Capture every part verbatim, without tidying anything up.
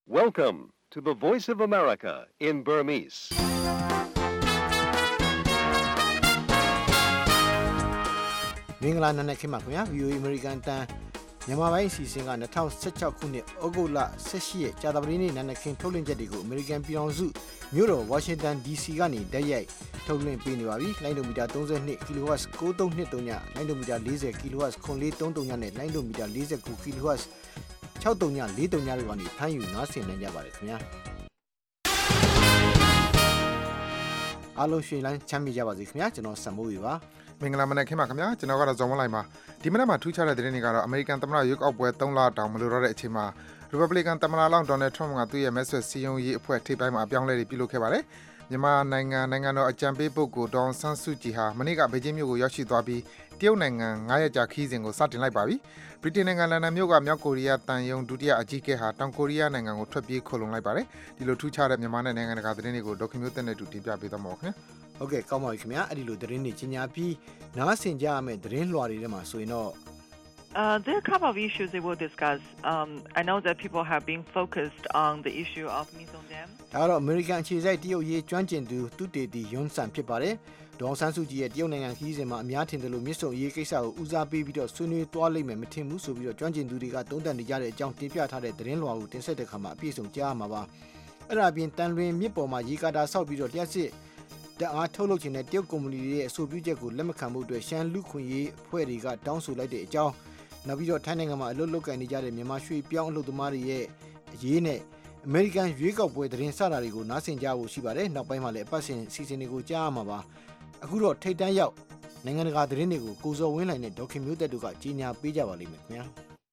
Welcome to the Voice of America in Burmese. Mingla na nekima kuya V O A American Tan Myanmarပိုင်းစီစဉ်က၂၀၁၆ခုနှစ်ဩဂုတ်လ၁၈ရက်ကြာသပတေးနေ့နာနခင်ထုတ်လွှင့်ချက်တွေကို American ပြည်ထောင်စုမြို့တော် Washington D C ကနေတိုက်ရိုက်ထုတ်လွှင့်ပေးနေပါပြီ။လိုင်းဒိုမီတာ၃၂ kilohertz ၉၃၂၃ညလိုင်းဒိုမီတာ၄၀ kilohertz ၇၄၃၃ညနဲ့လိုင်းဒိုမီတာ၄၉ kilohertz ၆၃ည၄၃ညတို့ကနေဖမ်းယူနားဆင်နိုင်ကြပါတယ်ခင်ဗျာ။အားလုံးရွှေလိုင်းချမ်းမြေကြပါစေခင်ဗျာကျွန်တော်စံမိုးရီပါမင်္ဂလာမနက်ခင်းပါခင်ဗျာကျွန်တော်ကတော့ဇော်မလိုက်ပါဒီမနက်မှာထူးခြားတဲ့သတင်းတွေကတော့အမေရိကန်သမ္မတရွေးကောက်ပွဲ၃လတောင်မလိုတော့တဲ့အချိန်မှာ Republican သမ္မတလောင်း Donald Trump ကသူ့ရဲ့မဲဆွယ်စည်းရုံးရေးအဖွဲ့ထိပ်ပိုင်းမှာအပြောင်းလဲတွေပြုလုပ်ခဲ့ပါတယ်မြန်မာနိုင်ငံနိုင်ငံတော်အကြံပေးပုဂ္ဂိုလ်ဒေါ်ဆန်းစုကြည်ဟာမနေ့ကဘေကျင်းမြို့ကိုရောက်ရှိသွားပြီးတရုတ်နိုင်ငံ၅ရက်ကြာခရီးစဉ်ကိုစတင်လိုက်ပါပြီဗြိတိန်နိုင်ငံလန်ဒန်မြို့ကမြောက်ကိုရီးယားတန်ယုံဒုတိယအကြီးအကဲဟာတောင်ကိုရီးယားနိုင်ငံကိုထွက်ပြေးခိုလုံလိုက်ပါတယ်ဒီလိုထူးခြားတဲ့မြန်မာနဲ့နိုင်ငံတကာသတင်းတွေကိုဒေါက်ခင်မျိုးတက်နဲ့တူတင်ပြပေးသွားမှာပါခင်ဗျာဟုတ်ကဲ့ကောင်းပါပြီခင်ဗျာအဲ့ဒီလိုသတင်းတွေကြီးညာပြီးနားဆင်ကြရမယ့်သတင်းလွှာတွေထဲမှာဆိုရင်တော့ Uh, there are a couple of issues they will discuss. Um, I know that people have been focused on the issue of Mizong Dam. ဒါကတော့ American အခြေစိုက်တရုတ်ရေးကျွမ်းကျင်သူသူတေတီယွန်းဆန်ဖြစ်ပါတယ်။ဒေါ်ဆန်းစုကြည်ရဲ့တရုတ်နိုင်ငံခရီးစဉ်မှာအများထင်တယ်လို့မြစ်ဆုံရေးကိစ္စကိုဦးစားပေးပြီးတော့ဆွေးနွေးသွားလိမ့်မယ်မထင်ဘူးဆိုပြီးတော့ကျွမ်းကျင်သူတွေကသုံးသပ်နေကြတဲ့အကြောင်းတင်ပြထားတဲ့သတင်းလွှာကိုတင်ဆက်တဲ့အခါမှာအပြည့်အစုံကြားရမှာပါ။အဲ့ဒါအပြင်တန်လွင်မြစ်ပေါ်မှာရေကာတာဆောက်ပြီးတော့လျှက်စစ်တအားထုတ်လုပ်ခြင်းနဲ့တရုတ်ကုမ္ပဏီတွေရဲ့အဆိုပြုချက်ကိုလက်မခံမှုအတွက်ရှမ်းလူခွင့်ရေးအဖွဲ့တွေကတောင်းဆိုလိုက်တဲ့အကြောင်းနောက်ပြီးတော့ထိုင်းနိုင်ငံမှာအလုပ်လုပ်ကိုင်နေကြတဲ့မြန်မာရွှေပြောင်းအလုပ်သမားတွေရဲ့အရေးနဲ့အမေရိကန်ရွေးကောက်ပွဲသတင်းစတာတွေကိုနားဆင်ကြဖို့ရှိပါတယ်နောက်ပိုင်းမှာလည်းအပတ်စဉ်စီစဉ်တွေကိုကြားရမှာပါအခုတော့ထိတ်တန်းရောက်နိုင်ငံတကာသတင်းတွေကိုကိုစော်ဝင်းလိုင်နဲ့ဒေါက်ခင်မျိုးသက်တို့ကကြီးညာပေးကြပါလိမ့်မယ်ခင်ဗျာ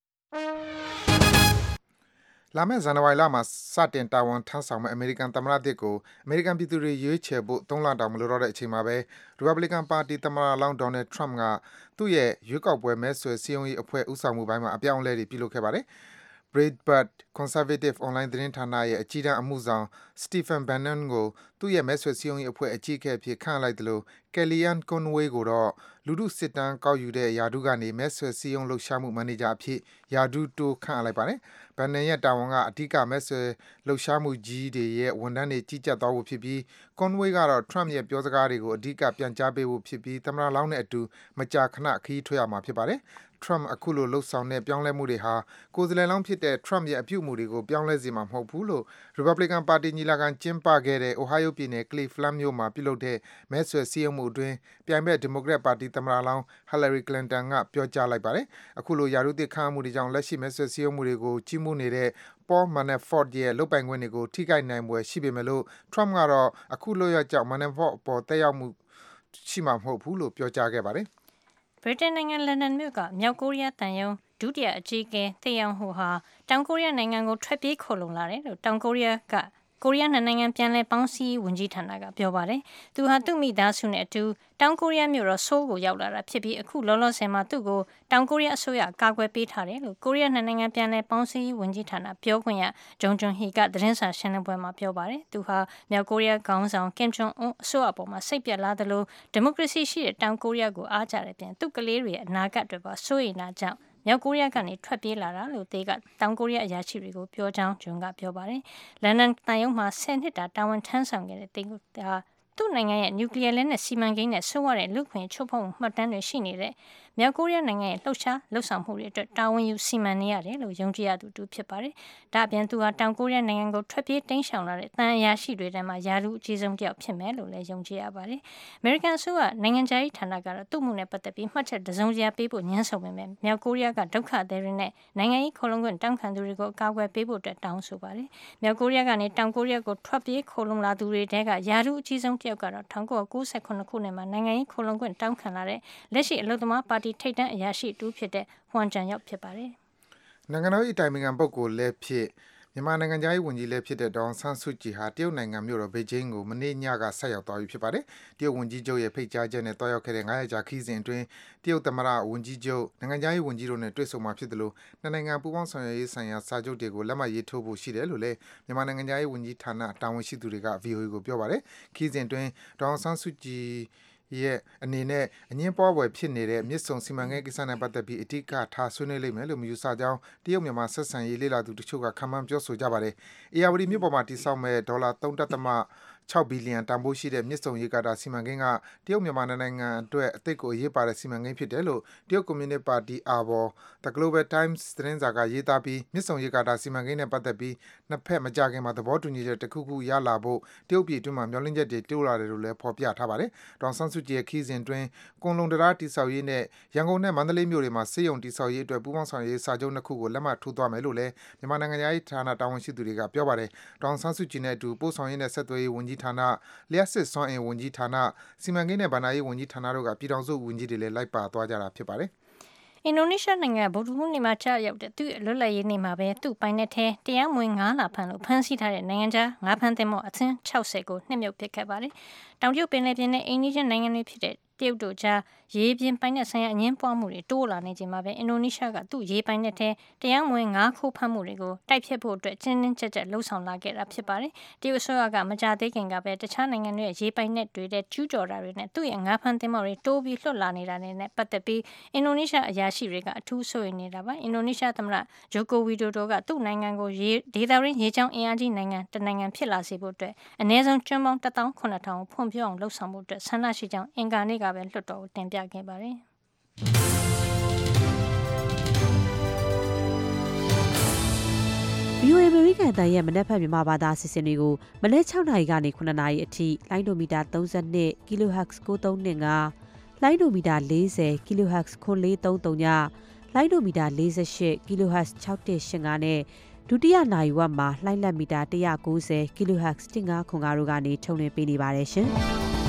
လာမယ့်ဇန်နဝါရီလမှာစတင်တာဝန်ထမ်းဆောင်မဲ့အမေရိကန်သမ္မတတစ်ကိုအမေရိကန်ပြည်သူတွေရွေးချယ်ဖို့၃လတောင်မလိုတော့တဲ့အချိန်မှာပဲ Republican ပါတီသမ္မတလောင်း Donald Trump ကသူ့ရဲ့ရွေးကောက်ပွဲမဲဆွယ်စည်းရုံးရေးအဖွဲ့ဦးဆောင်မှုပိုင်းမှာအပြောင်းအလဲတွေပြုလုပ်ခဲ့ပါတယ်။ Breitbart Conservative Online သတင်းဌာနရဲ့အကြီးတန်းအမှုဆောင် Stephen Bannon ကိုသူ့ရဲ့မဲဆွယ်စည်းရုံးရေးအဖွဲ့အကြီးအကဲအဖြစ်ခန့်အပ်လိုက်သလို Kellyanne Conway ကိုတော့လူထုစစ်တမ်းကောက်ယူတဲ့ယာဒူးကနေမဲဆွယ်စည်းရုံးလှုပ်ရှားမှုမန်နေဂျာအဖြစ်ယာဒူးတိုးခန့်အပ်လိုက်ပါတယ်။ Bannon ရဲ့တာဝန်ကအဓိကမဲဆွယ်လှုပ်ရှားမှုကြီးတွေရဲ့ဝန်ထမ်းတွေကြီးကြပ်သွားဖို့ဖြစ်ပြီး Conway ကတော့ Trump ရဲ့ပြောစကားတွေကိုအဓိကပြန်ကြားပေးဖို့ဖြစ်ပြီးသမ္မတလောင်းနဲ့အတူမကြာခဏခရီးထွက်ရမှာဖြစ်ပါတယ်။ Trump အခုလိုလှုပ်ဆောင်တဲ့ပြောင်းလဲမှုတွေဟာကိုယ်စားလှယ်လောင်းဖြစ်တဲ့ Trump ရဲ့အပြုအမူတွေကိုပြောင်းလဲစေမှာမဟုတ်ဘူးလို့ Republican ပါတီညီလာခံကျင်းပခဲ့တဲ့ Ohio ပြည်နယ် Cleveland မြို့မှာပြုလုပ်တဲ့မဲဆွယ်စည်းရုံးမှုအတွင်းပြိုင်ဘက် Democrat ပါတီသမ္မတလောင်း Hillary Clinton ကပြောကြားလိုက်ပါတယ်။အခုလိုယာရုသစ်ခန့်အပ်မှုတွေကြောင့်လက်ရှိမဲဆွယ်စည်းရုံးမှုတွေကိုကြီးမှုနေတဲ့ Paul Manafort ရဲ့လုပ်ပိုင်ခွင့်တွေကိုထိခိုက်နိုင်ဖွယ်ရှိပေမဲ့လို့ Trump ကတော့အခုလုပ်ရကြောင့် Manafort အပေါ်သက်ရောက်မှုရှိမှာမဟုတ်ဘူးလို့ပြောကြားခဲ့ပါတယ်။ဗြိတိန်နိုင်ငံလန်ဒန်မြို့ကမြောက်ကိုရီးယားတန်ယုံဒုတိယအကြီးအကဲသေအောင်ဟိုဟာတောင်ကိုရီးယားနိုင်ငံကိုထွက်ပြေးခိုလုံလာတယ်လို့တောင်ကိုရီးယားကကိုရီးယားနိုင်ငံပြန်လည်ပေါင်းစည်းဝန်ကြီးဌာနကပြောပါတယ်။သူဟာသူ့မိသားစုနဲ့အတူတောင်ကိုရီးယားမြို့တော်ဆိုးလ်ကိုရောက်လာတာဖြစ်ပြီးအခုလောလောဆယ်မှာသူ့ကိုတောင်ကိုရီးယားအစိုးရကာကွယ်ပေးထားတယ်လို့ကိုရီးယားနိုင်ငံပြန်လည်ပေါင်းစည်းဝန်ကြီးဌာနပြောခွင့်ရဂျုံဂျွန်ဟီကသတင်းစာရှင်းလင်းပွဲမှာပြောပါတယ်။သူဟာမြောက်ကိုရီးယားခေါင်းဆောင်ကင်ဂျုံအွန်းအစိုးရပေါ်မှာစိတ်ပြတ်လာသလိုဒီမိုကရေစီရှိတဲ့တောင်ကိုရီးယားကိုအားကျတဲ့ပြင်သူ့ကလေးတွေရဲ့အနာဂတ်တွေပါစိုးရိမ်တာကြောင့်မြောက်ကိုရီးယားကနေထွက်ပြေးလာတာလို့တေကတောင်ကိုရီးယားအရာရှိတွေကိုပြောကြောင်းဂျွန်ကပြောပါတယ်။လန်ဒန်တန်ယုံမှာဆယ်နှစ်တာတာဝန်ထမ်းဆောင်ခဲ့တဲ့တေကသူ့နိုင်ငံရဲ့နျူကလ িয়ার လက်နက်စီမံကိန်းနဲ့ဆိုးရတဲ့လူခွင့်ချိုးဖောက်မှုမှတ်တမ်းတွေရှိနေတဲ့မြောက်ကိုရီးယားနိုင်ငံရဲ့လှုပ်ရှားလှုပ်ဆောင်မှုတွေအတွက်တာဝန်ယူစီမံနေရတယ်လို့ယုံကြည်ရသူတူဖြစ်ပါတယ်။ဒါ့အပြင်သူဟာတောင်ကိုရီးယားနိုင်ငံကိုထွက်ပြေးတိမ်းရှောင်လာတဲ့တန်အရာရှိတွေထဲမှာယာလူအကြီးဆုံးတစ်ယောက်ဖြစ်မယ်လို့လည်းယုံကြည်ရပါတယ်။ American ဆိုကနိုင်ငံခြားရေးဌာနကတော့သူ့မှုနဲ့ပတ်သက်ပြီးမှတ်ချက်တစုံတရာပေးဖို့ညှင်းဆိုပေမဲ့မြောက်ကိုရီးယားကဒုက္ခသည်တွေနဲ့နိုင်ငံရေးခိုလုံခွင့်တောင်းခံသူတွေကိုအကာအကွယ်ပေးဖို့အတွက်တောင်းဆိုပါတယ်။မြောက်ကိုရီးယားကနေတောင်ကိုရီးယားကိုထွက်ပြေးခိုလုံလာသူတွေထဲကယာလူအကြီးဆုံးတစ်ယောက်ကတော့၁၉၉၇ခုနှစ်မှာနိုင်ငံရေးခိုလုံခွင့်တောင်းခံလာတဲ့လက်ရှိအလုပ်သမားပါတီထိပ်တန်းအရာရှိတူဖြစ်တဲ့ဟွမ်ဂျန်ရောက်ဖြစ်ပါတယ်။နိုင်ငံတော်၏အတိုင်ပင်ခံပုဂ္ဂိုလ်လည်းဖြစ်မြန်မာနိုင်ငံသားရေးဝန်ကြီးလည်းဖြစ်တဲ့ဒေါ်ဆန်းစုကြည်ဟာတရုတ်နိုင်ငံမြို့တော်ဘေကျင်းကိုမနေ့ညကဆက်ရောက်သွားပြီဖြစ်ပါတယ်။တရုတ်ဝန်ကြီးချုပ်ရဲ့ဖိတ်ကြားချက်နဲ့တွားရောက်ခဲ့တဲ့၅ရက်ကြာခီးစဉ်အတွင်းတရုတ်သမ္မတဝန်ကြီးချုပ်နိုင်ငံသားရေးဝန်ကြီးတို့နဲ့တွေ့ဆုံမှာဖြစ်တယ်လို့နှစ်နိုင်ငံပူးပေါင်းဆောင်ရွက်ရေးဆိုင်ရာစာချုပ်တွေကိုလက်မှတ်ရေးထိုးဖို့ရှိတယ်လို့လည်းမြန်မာနိုင်ငံသားရေးဝန်ကြီးဌာနတာဝန်ရှိသူတွေက ဗီအိုအေ ကိုပြောပါတယ်။ခီးစဉ်အတွင်းဒေါ်ဆန်းစုကြည်ရဲ့အနေနဲ့အငင်းပွားပွဲဖြစ်နေတဲ့မြစ်ဆုံစီမံကိန်းကိစ္စနဲ့ပတ်သက်ပြီးအဓိကထားဆွေးနွေးလိမ့်မယ်လို့မယူဆကြောင်းတရုတ်မြန်မာဆက်ဆံရေးလေ့လာသူတချို့ကခန့်မှန်းပြောဆိုကြပါတယ်။အေယာဝတီမြို့ပေါ်မှာတည်ဆောက်မဲ့ဒေါ်လာ ၃.၆ ဘီလီယံတန်ဖိုးရှိတဲ့မြစ်ဆုံရေကာတာစီမံကိန်းကတရုတ်မြန်မာနိုင်ငံအတွက်အသစ်ကိုအရေးပါတဲ့စီမံကိန်းဖြစ်တယ်လို့တရုတ်ကွန်မြူနစ်ပါတီ အာဘော် The Global Times သတင်းစာကရေးသားပြီးမြစ်ဆုံရေကာတာစီမံကိန်းနဲ့ပတ်သက်ပြီးနှစ်ဖက်မကြခင်မှာသဘောတူညီချက်တစ်ခုခုရလာဖို့တရုတ်ပြည်အတွင်းမှာမျှော်လင့်ချက်တွေတိုးလာတယ်လို့လည်းဖော်ပြထားပါတယ်။ဒေါန်ဆန်းစုကြည်ရဲ့ခီးစဉ်တွင်ကွန်လုံတရားတိဆောက်ရေးနဲ့ရန်ကုန်နဲ့မန္တလေးမြို့တွေမှာစေယုံတိဆောက်ရေးအတွက်ပူးပေါင်းဆောင်ရွက်ရေးစာချုပ်နှစ်ခုကိုလက်မှတ်ထိုးသွားမယ်လို့လည်းမြန်မာနိုင်ငံရေးဌာနတာဝန်ရှိသူတွေကပြောပါတယ်။ဒေါန်ဆန်းစုကြည်နဲ့အတူပို့ဆောင်ရေးနဲ့ဆက်သွယ်ရေးဝန်ကြီးဌာနလျှက်စစ်စွမ်းအင်ဝန်ကြီးဌာနစီမံကိန်းနဲ့ဗဏ္ဍာရေးဝန်ကြီးဌာနတို့ကပြည်ထောင်စုဝန်ကြီးတွေလည်းလိုက်ပါသွားကြတာဖြစ်ပါတယ်အင်ဒိုနီးရှားနိုင်ငံဗုဒ္ဓဟူးနေ့မှာကြာရောက်တဲ့သူ့လွတ်လပ်ရေးနေ့မှာပဲသူ့ပိုင်တဲ့ထဲတရားမဝင်ငါးလာဖမ်းလို့ဖမ်းဆီးထားတဲ့နိုင်ငံခြားငါးဖမ်းသင်္ဘောအသင်း၆၀ကိုနှစ်မြုပ်ပစ်ခဲ့ပါတယ်။တောင်တရုတ်ပင်လယ်ပြင်နဲ့အိန္ဒိယနိုင်ငံတွေဖြစ်တဲ့တရုတ်တို့ကြားရေပြင်ပိုင်တဲ့ဆိုင်ရာအငင်းပွားမှုတွေတိုးလာနေချိန်မှာပဲအင်ဒိုနီးရှားကသူ့ရေပိုင်တဲ့ထဲတရားမဝင်ငါးခိုးဖမ်းမှုတွေကိုတိုက်ဖျက်ဖို့အတွက်ကျင်းကျင်းကျက်ကျက်လှုံ့ဆော်လာခဲ့တာဖြစ်ပါတယ်။တရုတ်အစိုးရကမကြသေးခင်ကပဲတခြားနိုင်ငံတွေရဲ့ရေပိုင်တဲ့တွေတဲ့ကျူးကျော်တာတွေနဲ့သူ့ရဲ့ငါးဖမ်းသင်္ဘောတွေတိုးပြီးလွှတ်လာနေတာတွေနဲ့ပတ်သက်ပြီးအင်ဒိုနီးရှားအရာရှိတွေကအထူးစိုးရိမ်နေတာပါ။အင်ဒိုနီးရှားသမ္မတဂျိုကိုဝီဒိုဒိုကသူ့နိုင်ငံကိုရေဒေသရင်းရေချောင်းအင်အားကြီးနိုင်ငံတနိုင်ငံဖြစ်လာစေဖို့အတွက်အနည်းဆုံးကျွန်းပေါင်းတစ်သောင်းခုနှစ်ထောင်ကိုဖွံ့ဖြိုးအောင်လှုံ့ဆော်မှုအတွက်ဆန္ဒရှိကြောင်းအင်ကာနေ့ကပဲလွှတ်တော်ကိုတင်ပြခဲ့ပါတယ်။ဗီအိုအေ American အသံရဲ့မနက်ဖြန်မြန်မာဘာသာအစီအစဉ်တွေကိုမနက်၆နာရီကနေခုနှစ်နာရီအထိလိုင်းဒိုမီတာ၃၂ kilohertz ၉၃၂၅လိုင်းဒိုမီတာ၄၀ kilohertz ၉၄၃၃ညလိုင်းဒိုမီတာ၄၈ kilohertz ၆၁၈၅နဲ့ဒုတိယနာရီဝက်မှာလှိုင်းလက်မီတာ၁၉၀ kilohertz ၁၅ခွန်၅တို့ကနေထုတ်လွှင့်ပေးနေပါတယ်ရှင်။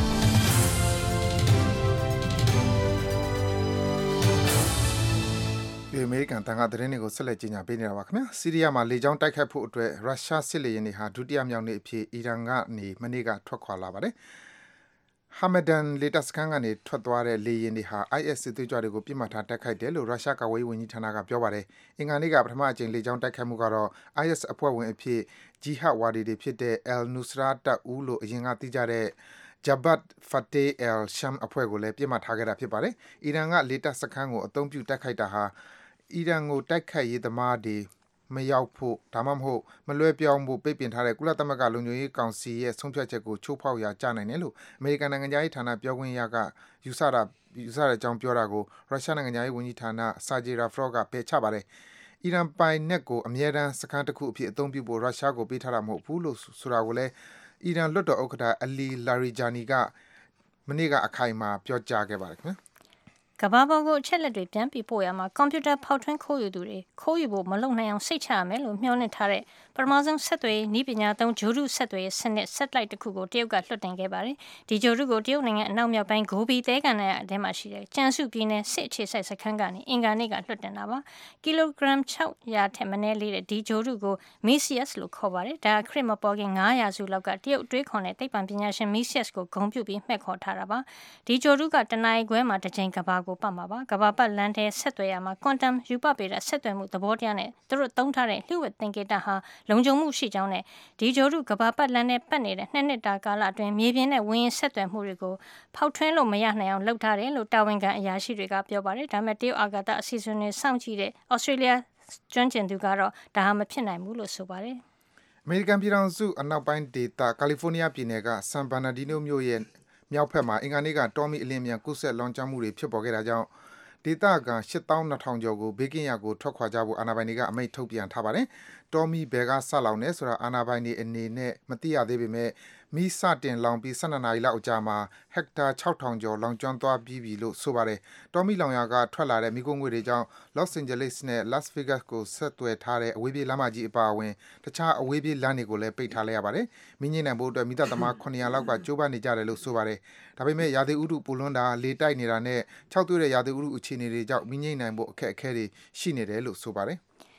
အမေရိကန်တန်ခါသတင်းတွေကိုဆက်လက်ကြီးညာပေးနေတာပါခင်ဗျာစီးရီးယားမှာလေကြောင်းတိုက်ခိုက်ဖို့အတွက်ရုရှားစစ်လေယာဉ်တွေဟာဒုတိယမြောက်နေ့အဖြစ်အီရန်ကနေမနေ့ကထွက်ခွာလာပါတယ်ဟာမဒန်လေတပ်စခန်းကနေထွက်သွားတဲ့လေယာဉ်တွေဟာ အိုင်အက်စ်စစ်သွေးကြွတွေကိုပြစ်မှတ်ထားတိုက်ခိုက်တယ်လို့ရုရှားကာကွယ်ရေးဝန်ကြီးဌာနကပြောပါတယ်အင်္ဂါနေ့ကပထမအကြိမ်လေကြောင်းတိုက်ခိုက်မှုကတော့ အိုင်အက်စ်အဖွဲ့ဝင်အဖြစ်ဂျီဟတ်ဝါဒီတွေဖြစ်တဲ့ Al-Nusra တပ်ဦးလို့အရင်ကသိကြတဲ့ Jabhat Fateh al-Sham အဖွဲ့ကိုလည်းပြစ်မှတ်ထားခဲ့တာဖြစ်ပါတယ်အီရန်ကလေတပ်စခန်းကိုအသုံးပြုတိုက်ခိုက်တာဟာအီရန်ကိုတိုက်ခိုက်ရေးသမားတွေမရောက်ဖို့ဒါမှမဟုတ်မလွဲပြောင်းဖို့ပိတ်ပင်ထားတဲ့ကုလသမဂ္ဂလုံခြုံရေးကောင်စီရဲ့ဆုံးဖြတ်ချက်ကိုချိုးဖောက်ရာကျနိုင်တယ်လို့အမေရိကန်နိုင်ငံသားရေးဌာနပြောခွင့်ရကယူဆတာယူဆတဲ့အကြောင်းပြောတာကိုရုရှားနိုင်ငံသားရေးဝန်ကြီးဌာနစာဂျီရာဖရော့ကပယ်ချပါတယ်အီရန်ပိုင်နက်ကိုအမြဲတမ်းစခန်းတစ်ခုအဖြစ်အသုံးပြုဖို့ရုရှားကိုပေးထားတာမဟုတ်ဘူးလို့ဆိုတာကိုလည်းအီရန်လွှတ်တော်ဥက္ကဋ္ဌအလီလာရီဂျာနီကမနေ့ကအခိုင်အမာပြောကြားခဲ့ပါတယ်ခင်ဗျာကဘာပေါ်ကိုအချက်လက်တွေပြန်ပြီးပို့ရမှာကွန်ပျူတာဖောက်ထွင်းခိုးယူသူတွေခိုးယူဖို့မလုံနိုင်အောင်စိတ်ချရမယ်လို့မျှော်လင့်ထားတဲ့ပထမဆုံးဆက်သွယ်ရေးနည်းပညာသုံးဂျိုရုဆက်သွယ်ရေးစနစ် satellite တစ်ခုကိုတရုတ်ကလွှတ်တင်ခဲ့ပါတယ်။ဒီဂျိုရုကိုတရုတ်နိုင်ငံအနောက်မြောက်ပိုင်းဂိုဘီတဲကန်နယ်အထဲမှာရှိတဲ့ကျန်စုပြည်နယ်စစ်အခြေစိုက်စခန်းကနေအင်္ဂါနေ့ကလွှတ်တင်တာပါ။ကီလိုဂရမ်၆၀၀ထက်မနည်းလေးတဲ့ဒီဂျိုရုကို Mesius လို့ခေါ်ပါတယ်။ဒါခရစ်မပေါ်ခင်၅ရာစုလောက်ကတရုတ်တွေးခေါ်တဲ့သိပ္ပံပညာရှင် Mesius ကိုဂုဏ်ပြုပြီးမှတ်ခေါ်ထားတာပါ။ဒီဂျိုရုကတနအီခွဲမှာတစ်ချိန်ကဘာကိုပတ်မှာပါ။ကဘာပတ်လန်ထဲဆက်သွယ်ရမှာ quantum ယူပပေတဲ့ဆက်သွယ်မှုသဘောတရားနဲ့သူတို့သုံးထားတဲ့လျှို့ဝှက်သင်္ကေတဟာလုံခြုံမှုရှိကြောင်းနဲ့ဒီဂျိုရုကဘာပတ်လန်နဲ့ပတ်နေတဲ့နှစ်နှစ်တာကာလအတွင်းမြေပြင်နဲ့ဝင်းဆက်သွယ်မှုတွေကိုဖောက်ထွင်းလို့မရနိုင်အောင်လုပ်ထားတယ်လို့တာဝန်ခံအရာရှိတွေကပြောပါတယ်ဒါပေမဲ့တရုတ်အာကာသအစီအစဉ်တွေစောင့်ကြည့်တဲ့ Australia ကျွမ်းကျင်သူကတော့ဒါဟာမဖြစ်နိုင်ဘူးလို့ဆိုပါတယ်အမေရိကန်ပြည်ထောင်စုအနောက်ပိုင်းဒေသကာလီဖိုးနီးယားပြည်နယ်ကဆန်ဘာနာဒီနိုမြို့ရဲ့မြောက်ဘက်မှာအင်္ဂါနေ့ကတောမီအလင်းမြန်ကူးဆက်လောင်ကျွမ်းမှုတွေဖြစ်ပေါ်ခဲ့တာကြောင့်ဒေသခံရှစ်သောင်းနှစ်ထောင်ကျော်ကိုဘေးကင်းရာကိုထွက်ခွာကြဖို့အာဏာပိုင်တွေကအမိန့်ထုတ်ပြန်ထားပါတယ်။တောမီဘယ်ကဆက်လောင်နေဆိုတာအာဏာပိုင်တွေအနေနဲ့မသိရသေးပေမဲ့မီးစတင်လောင်ပြီး၁၂နာရီလောက်အကြာမှာဟက်တာ၆ထောင်ကျော်လောင်ကျွမ်းသွားပြီးပြီလို့ဆိုပါတယ်။တောမီလောင်ရာကထွက်လာတဲ့မီးခိုးငွေ့တွေကြောင့် Los Angeles နဲ့ Las Vegas ကိုဆက်သွယ်ထားတဲ့အဝေးပြေးလမ်းမကြီးအပါအဝင်တခြားအဝေးပြေးလမ်းတွေကိုလည်းပိတ်ထားလိုက်ရပါတယ်။မီးငြိမ်းနိုင်ဖို့အတွက်မိသားသမားခုနှစ်ရာလောက်ကကြိုးပမ်းနေကြတယ်လို့ဆိုပါတယ်။ဒါပေမဲ့ရာသီဥတုပူလွန်းတာလေတိုက်နေတာနဲ့ခြောက်သွေ့တဲ့ရာသီဥတုအခြေအနေတွေကြောင့်မီးငြိမ်းနိုင်ဖို့အခက်အခဲတွေရှိနေတယ်လို့ဆိုပါတယ်။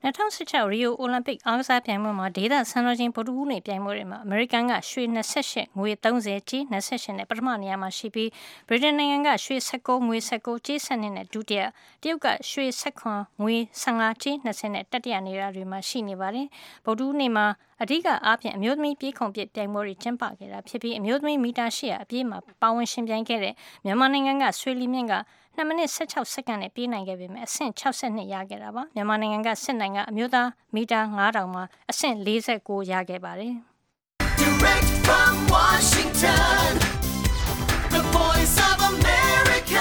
2016 Rio Olympic အားကစားပြိုင်ပွဲမှာဒေသစံတော်ချိန်ဗုဒ္ဓဟူးနေ့ပြိုင်ပွဲတွေမှာအမေရိကန်ကရွှေtwenty-eightငွေthirtyကြေးtwenty-eightနဲ့ပထမနေရာမှာရှိပြီးဗြိတိန်နိုင်ငံကရွှေnineteenငွေnineteenကြေးtwelveနဲ့ဒုတိယတရုတ်ကရွှေnineteenငွေfifteenကြေးtwentyနဲ့တတိယနေရာတွေမှာရှိနေပါတယ်။ဗုဒ္ဓဟူးနေ့မှာအဓိကအားဖြင့်အမျိုးသမီးပြေးခုန်ပစ်ပြိုင်ပွဲတွေကျင်းပခဲ့တာဖြစ်ပြီးအမျိုးသမီးမီတာeight hundredအပြေးမှာပါဝင်ရှင်ပြိုင်ခဲ့တဲ့မြန်မာနိုင်ငံကဆွေလီမြင့်ကtwo minutes sixteen secondsနဲ့ပြေးနိုင်ခဲ့ပေမဲ့အဆင့်sixty-twoရခဲ့တာပါမြန်မာနိုင်ငံကစစ်နိုင်ကအမျိုးသားမီတာfive thousandမှာအဆင့်forty-nineရခဲ့ပါတယ် Direct from Washington The Voice of America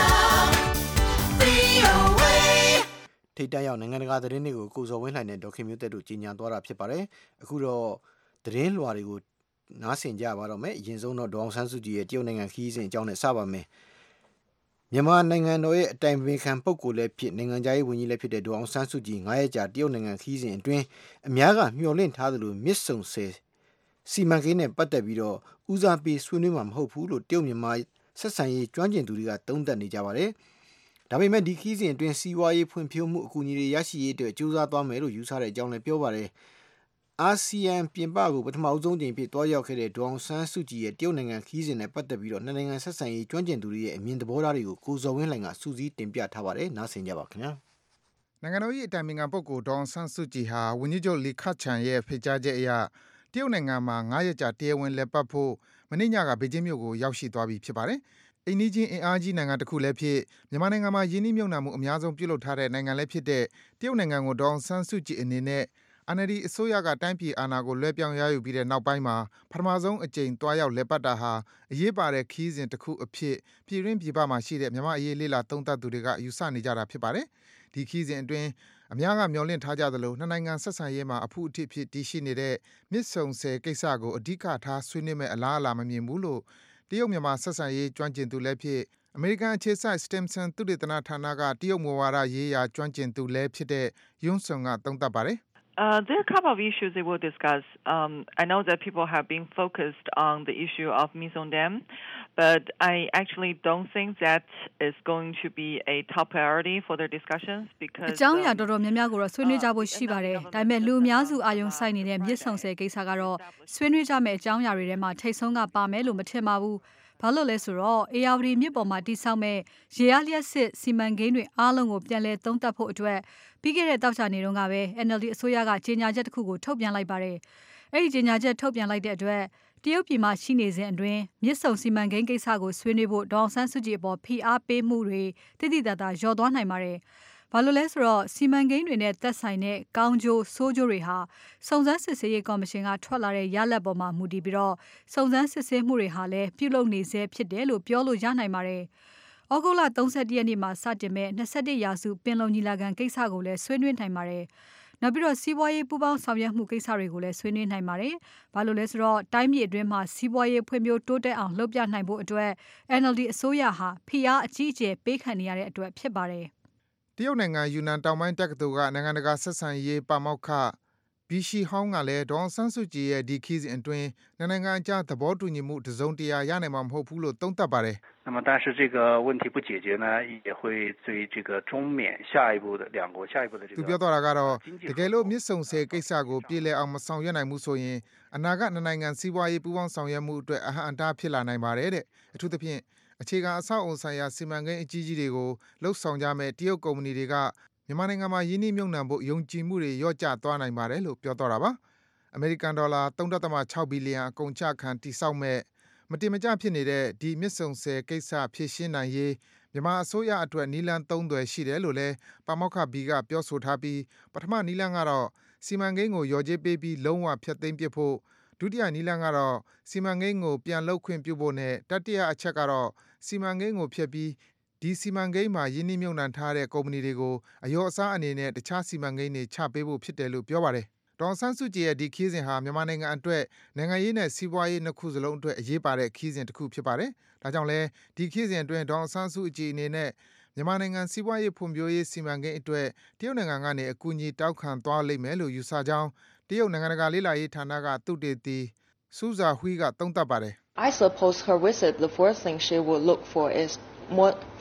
V O A ထိတ်တန့်ရောက်နိုင်ငံတကာသတင်းတွေကိုကိုစော်ဝင်းလှိုင်နဲ့ဒေါက်ခင်မျိုးသက်တို့ကြီးညာသွားတာဖြစ်ပါတယ်အခုတော့သတင်းလွှာတွေကိုနားဆင်ကြပါတော့မယ်အရင်ဆုံးတော့ဒေါအောင်ဆန်းစုကြည်ရဲ့တရုတ်နိုင်ငံခီးစဉ်အကြောင်းနဲ့စပါမယ်မြန်မာနိုင်ငံတော်ရဲ့အတိုင်ပင်ခံပုဂ္ဂိုလ်လည်းဖြစ်နိုင်ငံခြားရေးဝန်ကြီးလည်းဖြစ်တဲ့ဒေါအောင်ဆန်းစုကြည်nineရက်ကြာတရုတ်နိုင်ငံခီးစဉ်အတွင်းအများကမျှော်လင့်ထားသလိုမြစ်ဆုံဆယ်စီမံကိန်းနဲ့ပတ်သက်ပြီးတော့ဦးစားပေးဆွေးနွေးမှာမဟုတ်ဘူးလို့တရုတ်မြန်မာဆက်ဆံရေးကျွမ်းကျင်သူတွေကသုံးသပ်နေကြပါတယ်ဒါပေမဲ့ဒီခီးစဉ်အတွင်းစီးပွားရေးဖွံ့ဖြိုးမှုအကူအညီတွေရရှိရေးအတွက်ကြိုးစားသွားမယ်လို့ယူဆတဲ့အကြောင်းလည်းပြောပါတယ်အာဆီယံပြင်ပကိုပထမအဆုံးချိန်ဖြစ်တွားရောက်ခဲ့တဲ့ဒေါအောင်ဆန်းစုကြည်ရဲ့တရုတ်နိုင်ငံခီးစဉ်နဲ့ပတ်သက်ပြီးတော့နှစ်နိုင်ငံဆက်ဆံရေးကျွမ်းကျင်သူတွေရဲ့အမြင်သဘောထားတွေကိုကိုစော်ဝင်းလှိုင်ကစူးစီးတင်ပြထားပါတယ်နားဆင်ကြပါခင်ဗျာနိုင်ငံတော်၏အတိုင်ပင်ခံပုဂ္ဂိုလ်ဒေါအောင်ဆန်းစုကြည်ဟာဝန်ကြီးချုပ်လီခတ်ချန်ရဲ့ဖိတ်ကြားချက်အရတရုတ်နိုင်ငံမှာnineရက်ကြာတရားဝင်လက်ပတ်ဖို့မနေ့ညကဘေကျင်းမြို့ကိုရောက်ရှိသွားပြီဖြစ်ပါတယ်အိန္ဒိချင်းအင်အားကြီးနိုင်ငံတစ်ခုလည်းဖြစ်မြန်မာနိုင်ငံမှာယင်းနှိမ့်မြုပ်နှံမှုအများဆုံးပြုလုပ်ထားတဲ့နိုင်ငံလည်းဖြစ်တဲ့တရုတ်နိုင်ငံကိုဒေါအောင်ဆန်းစုကြည်အနေနဲ့N L D အစိုးရကတိုင်းပြည်အာဏာကိုလွှဲပြောင်းရယူပြီးတဲ့နောက်ပိုင်းမှာပထမဆုံးအကြိမ်တွားရောက်လည်ပတ်တာဟာအရေးပါတဲ့ခီးစဉ်တစ်ခုအဖြစ်ပြည်ရင်းပြည်ပမှာရှိတဲ့မြန်မာအရေးလေးလာသုံးသပ်သူတွေကယူဆနေကြတာဖြစ်ပါတယ်။ဒီခီးစဉ်အတွင်းအများကမျှော်လင့်ထားကြသလိုနှစ်နိုင်ငံဆက်ဆံရေးမှာအဖူအထစ်ဖြစ်တည်ရှိနေတဲ့မြစ်ဆုံဆယ်ကိစ္စကိုအဓိကထားဆွေးနွေးမဲ့အလားအလာမမြင်ဘူးလို့တရုတ်မြန်မာဆက်ဆံရေးကျွမ်းကျင်သူလည်းဖြစ်အမေရိကန်အခြေစိုက် Stimson သုတေသနဌာနကတရုတ်မူဝါဒရေးရာကျွမ်းကျင်သူလည်းဖြစ်တဲ့ယွန်းဆွန်ကသုံးသပ်ပါတယ် Uh, there are a couple of issues they will discuss. Um, I know that people have been focused on the issue of Mizong Dam, but I actually don't think that is going to be a top priority for their discussions because အကြောင်းအရာတော်တော်များများကိုတော့ဆွေးနွေးကြဖို့ရှိပါတယ်။ဒါပေမဲ့လူအများစုအာရုံစိုက်နေတဲ့မြစ်ဆုံဆယ်ကိစ္စကတော့ဆွေးနွေးကြမယ့်အကြောင်းအရာတွေထဲမှာထိတ်ဆုံးကပါမယ်လို့မထင်ပါဘူး။ဘာလို့လဲဆိုတော့အေယာဝတီမြစ်ပေါ်မှာတိစောက်မဲ့ရေအားလျက်စစ်စီမံကိန်းတွေအားလုံးကိုပြန်လည်သုံးသပ်ဖို့အတွက်ပြီးခဲ့တဲ့တောက်ချာနေတုန်းကပဲ N L D အစိုးရကကြေညာချက်တစ်ခုကိုထုတ်ပြန်လိုက်ပါတယ်။အဲ့ဒီကြေညာချက်ထုတ်ပြန်လိုက်တဲ့အတွက်တရုတ်ပြည်မှာရှိနေစဉ်အတွင်းမြစ်ဆုံစီမံကိန်းကိစ္စကိုဆွေးနွေးဖို့ဒေါအောင်ဆန်းစုကြည်အပေါ်ဖိအားပေးမှုတွေတိတိတတ်တာလျော့သွားနိုင်ပါတယ်။ဘာလို့လဲဆိုတော့စီမံကိန်းတွေနဲ့သက်ဆိုင်တဲ့ကောင်းကျိုးဆိုးကျိုးတွေဟာစုံစမ်းစစ်ဆေးရေးကော်မရှင်ကထွက်လာတဲ့ရလဒ်ပေါ်မှာမူတည်ပြီးတော့စုံစမ်းစစ်ဆေးမှုတွေဟာလည်းပြုလုပ်နေဆဲဖြစ်တယ်လို့ပြောလို့ရနိုင်ပါတယ်။ဩဂုတ်လthirty-oneရက်နေ့မှာစတင်မဲ့twenty-firstရာစုပင်လုံညီလာခံကိစ္စကိုလည်းဆွေးနွေးနိုင်ပါတယ်။နောက်ပြီးတော့စီးပွားရေးပူးပေါင်းဆောင်ရွက်မှုကိစ္စတွေကိုလည်းဆွေးနွေးနိုင်ပါတယ်။ဘာလို့လဲဆိုတော့တိုင်းပြည်အတွင်းမှာစီးပွားရေးဖွံ့ဖြိုးတိုးတက်အောင်လုပ်ပြနိုင်ဖို့အတွက် N L D အစိုးရဟာဖိအားအကြီးအကျယ်ပေးခံနေရတဲ့အတွက်ဖြစ်ပါတယ်။တရုတ်နိုင်ငံယူနန်တောင်ပိုင်းတက္ကသိုလ်ကနိုင်ငံတကာဆက်ဆံရေးပါမောက္ခဘီရှီဟောင်းကလည်းဒေါအောင်ဆန်းစုကြည်ရဲ့ဒီခီးစဉ်အတွင်းနိုင်ငံအကြားသဘောတူညီမှုတစုံတရာရနိုင်မှာမဟုတ်ဘူးလို့သုံးသပ်ပါတယ်那么但是这个问题不解决呢也会对这个中缅下一步的两国下一步的这个သူပြောသွားတာကတော့တကယ်လို့မြစ်ဆုံဆယ်ကိစ္စကိုပြည်လည်အောင်မဆောင်ရွက်နိုင်ဘူးဆိုရင်အနာဂတ်နိုင်ငံစီးပွားရေးပူးပေါင်းဆောင်ရွက်မှုအတွက်အဟန့်အတားဖြစ်လာနိုင်ပါတယ်တဲ့အထူးသဖြင့်အခြေခံအဆောက်အအုံဆိုင်ရာစီမံကိန်းအကြီးကြီးတွေကိုလှုပ်ဆောင်ကြမဲ့တရုတ်ကုမ္ပဏီတွေကမြန်မာနိုင်ငံမှာယင်းနှိမ့်မြုပ်နှံဖို့ယုံကြည်မှုတွေလျော့ကျသွားနိုင်ပါတယ်လို့ပြောသွားတာပါအမေရိကန်ဒေါ်လာthree point sixဘီလီယံအကုန်အကျခံတည်ဆောက်မဲ့မတင်မကျဖြစ်နေတဲ့ဒီမြစ်ဆုံဆယ်ကိစ္စဖြည့်ရှင်းနိုင်ရေးမြန်မာအစိုးရအတွက်နီလန်သုံးသွယ်ရှိတယ်လို့လည်းပါမောက္ခဘီကပြောဆိုထားပြီးပထမနီလန်ကတော့စီမံကိန်းကိုရော်ကြေးပေးပြီးလုံးဝဖျက်သိမ်းပစ်ဖို့ဒုတိယနီလန်ကတော့စီမံကိန်းကိုပြန်လုပ်ခွင့်ပြုဖို့နဲ့တတိယအချက်ကတော့စီမံကိန်းကိုဖျက်ပြီးဒီစီမံကိန်းမှာယင်းနှိမ့်မြုပ်နှံထားတဲ့ကုမ္ပဏီတွေကိုအယောအစားအနေနဲ့တခြားစီမံကိန်းတွေချပေးဖို့ဖြစ်တယ်လို့ပြောပါတယ်။ဒေါ်ဆန်းစုကြည်ရဲ့ဒီခီးစဉ်ဟာမြန်မာနိုင်ငံအတွက်နိုင်ငံရေးနဲ့စီးပွားရေးနှစ်ခုစလုံးအတွက်အရေးပါတဲ့ခီးစဉ်တစ်ခုဖြစ်ပါတယ်။ဒါကြောင့်လဲဒီခီးစဉ်အတွင်းဒေါ်ဆန်းစုကြည်အနေနဲ့မြန်မာနိုင်ငံစီးပွားရေးဖွံ့ဖြိုးရေးစီမံကိန်းအတွက်တရုတ်နိုင်ငံကနေအကူအညီတောက်ခံသွားလိမ့်မယ်လို့ယူဆကြောင်းတရုတ်နိုင်ငံတကာလေ့လာရေးဌာနကသုတေသီစူဇာဟွီကသုံးသပ်ပါတယ်။ I suppose her visit the first thing she would look for is more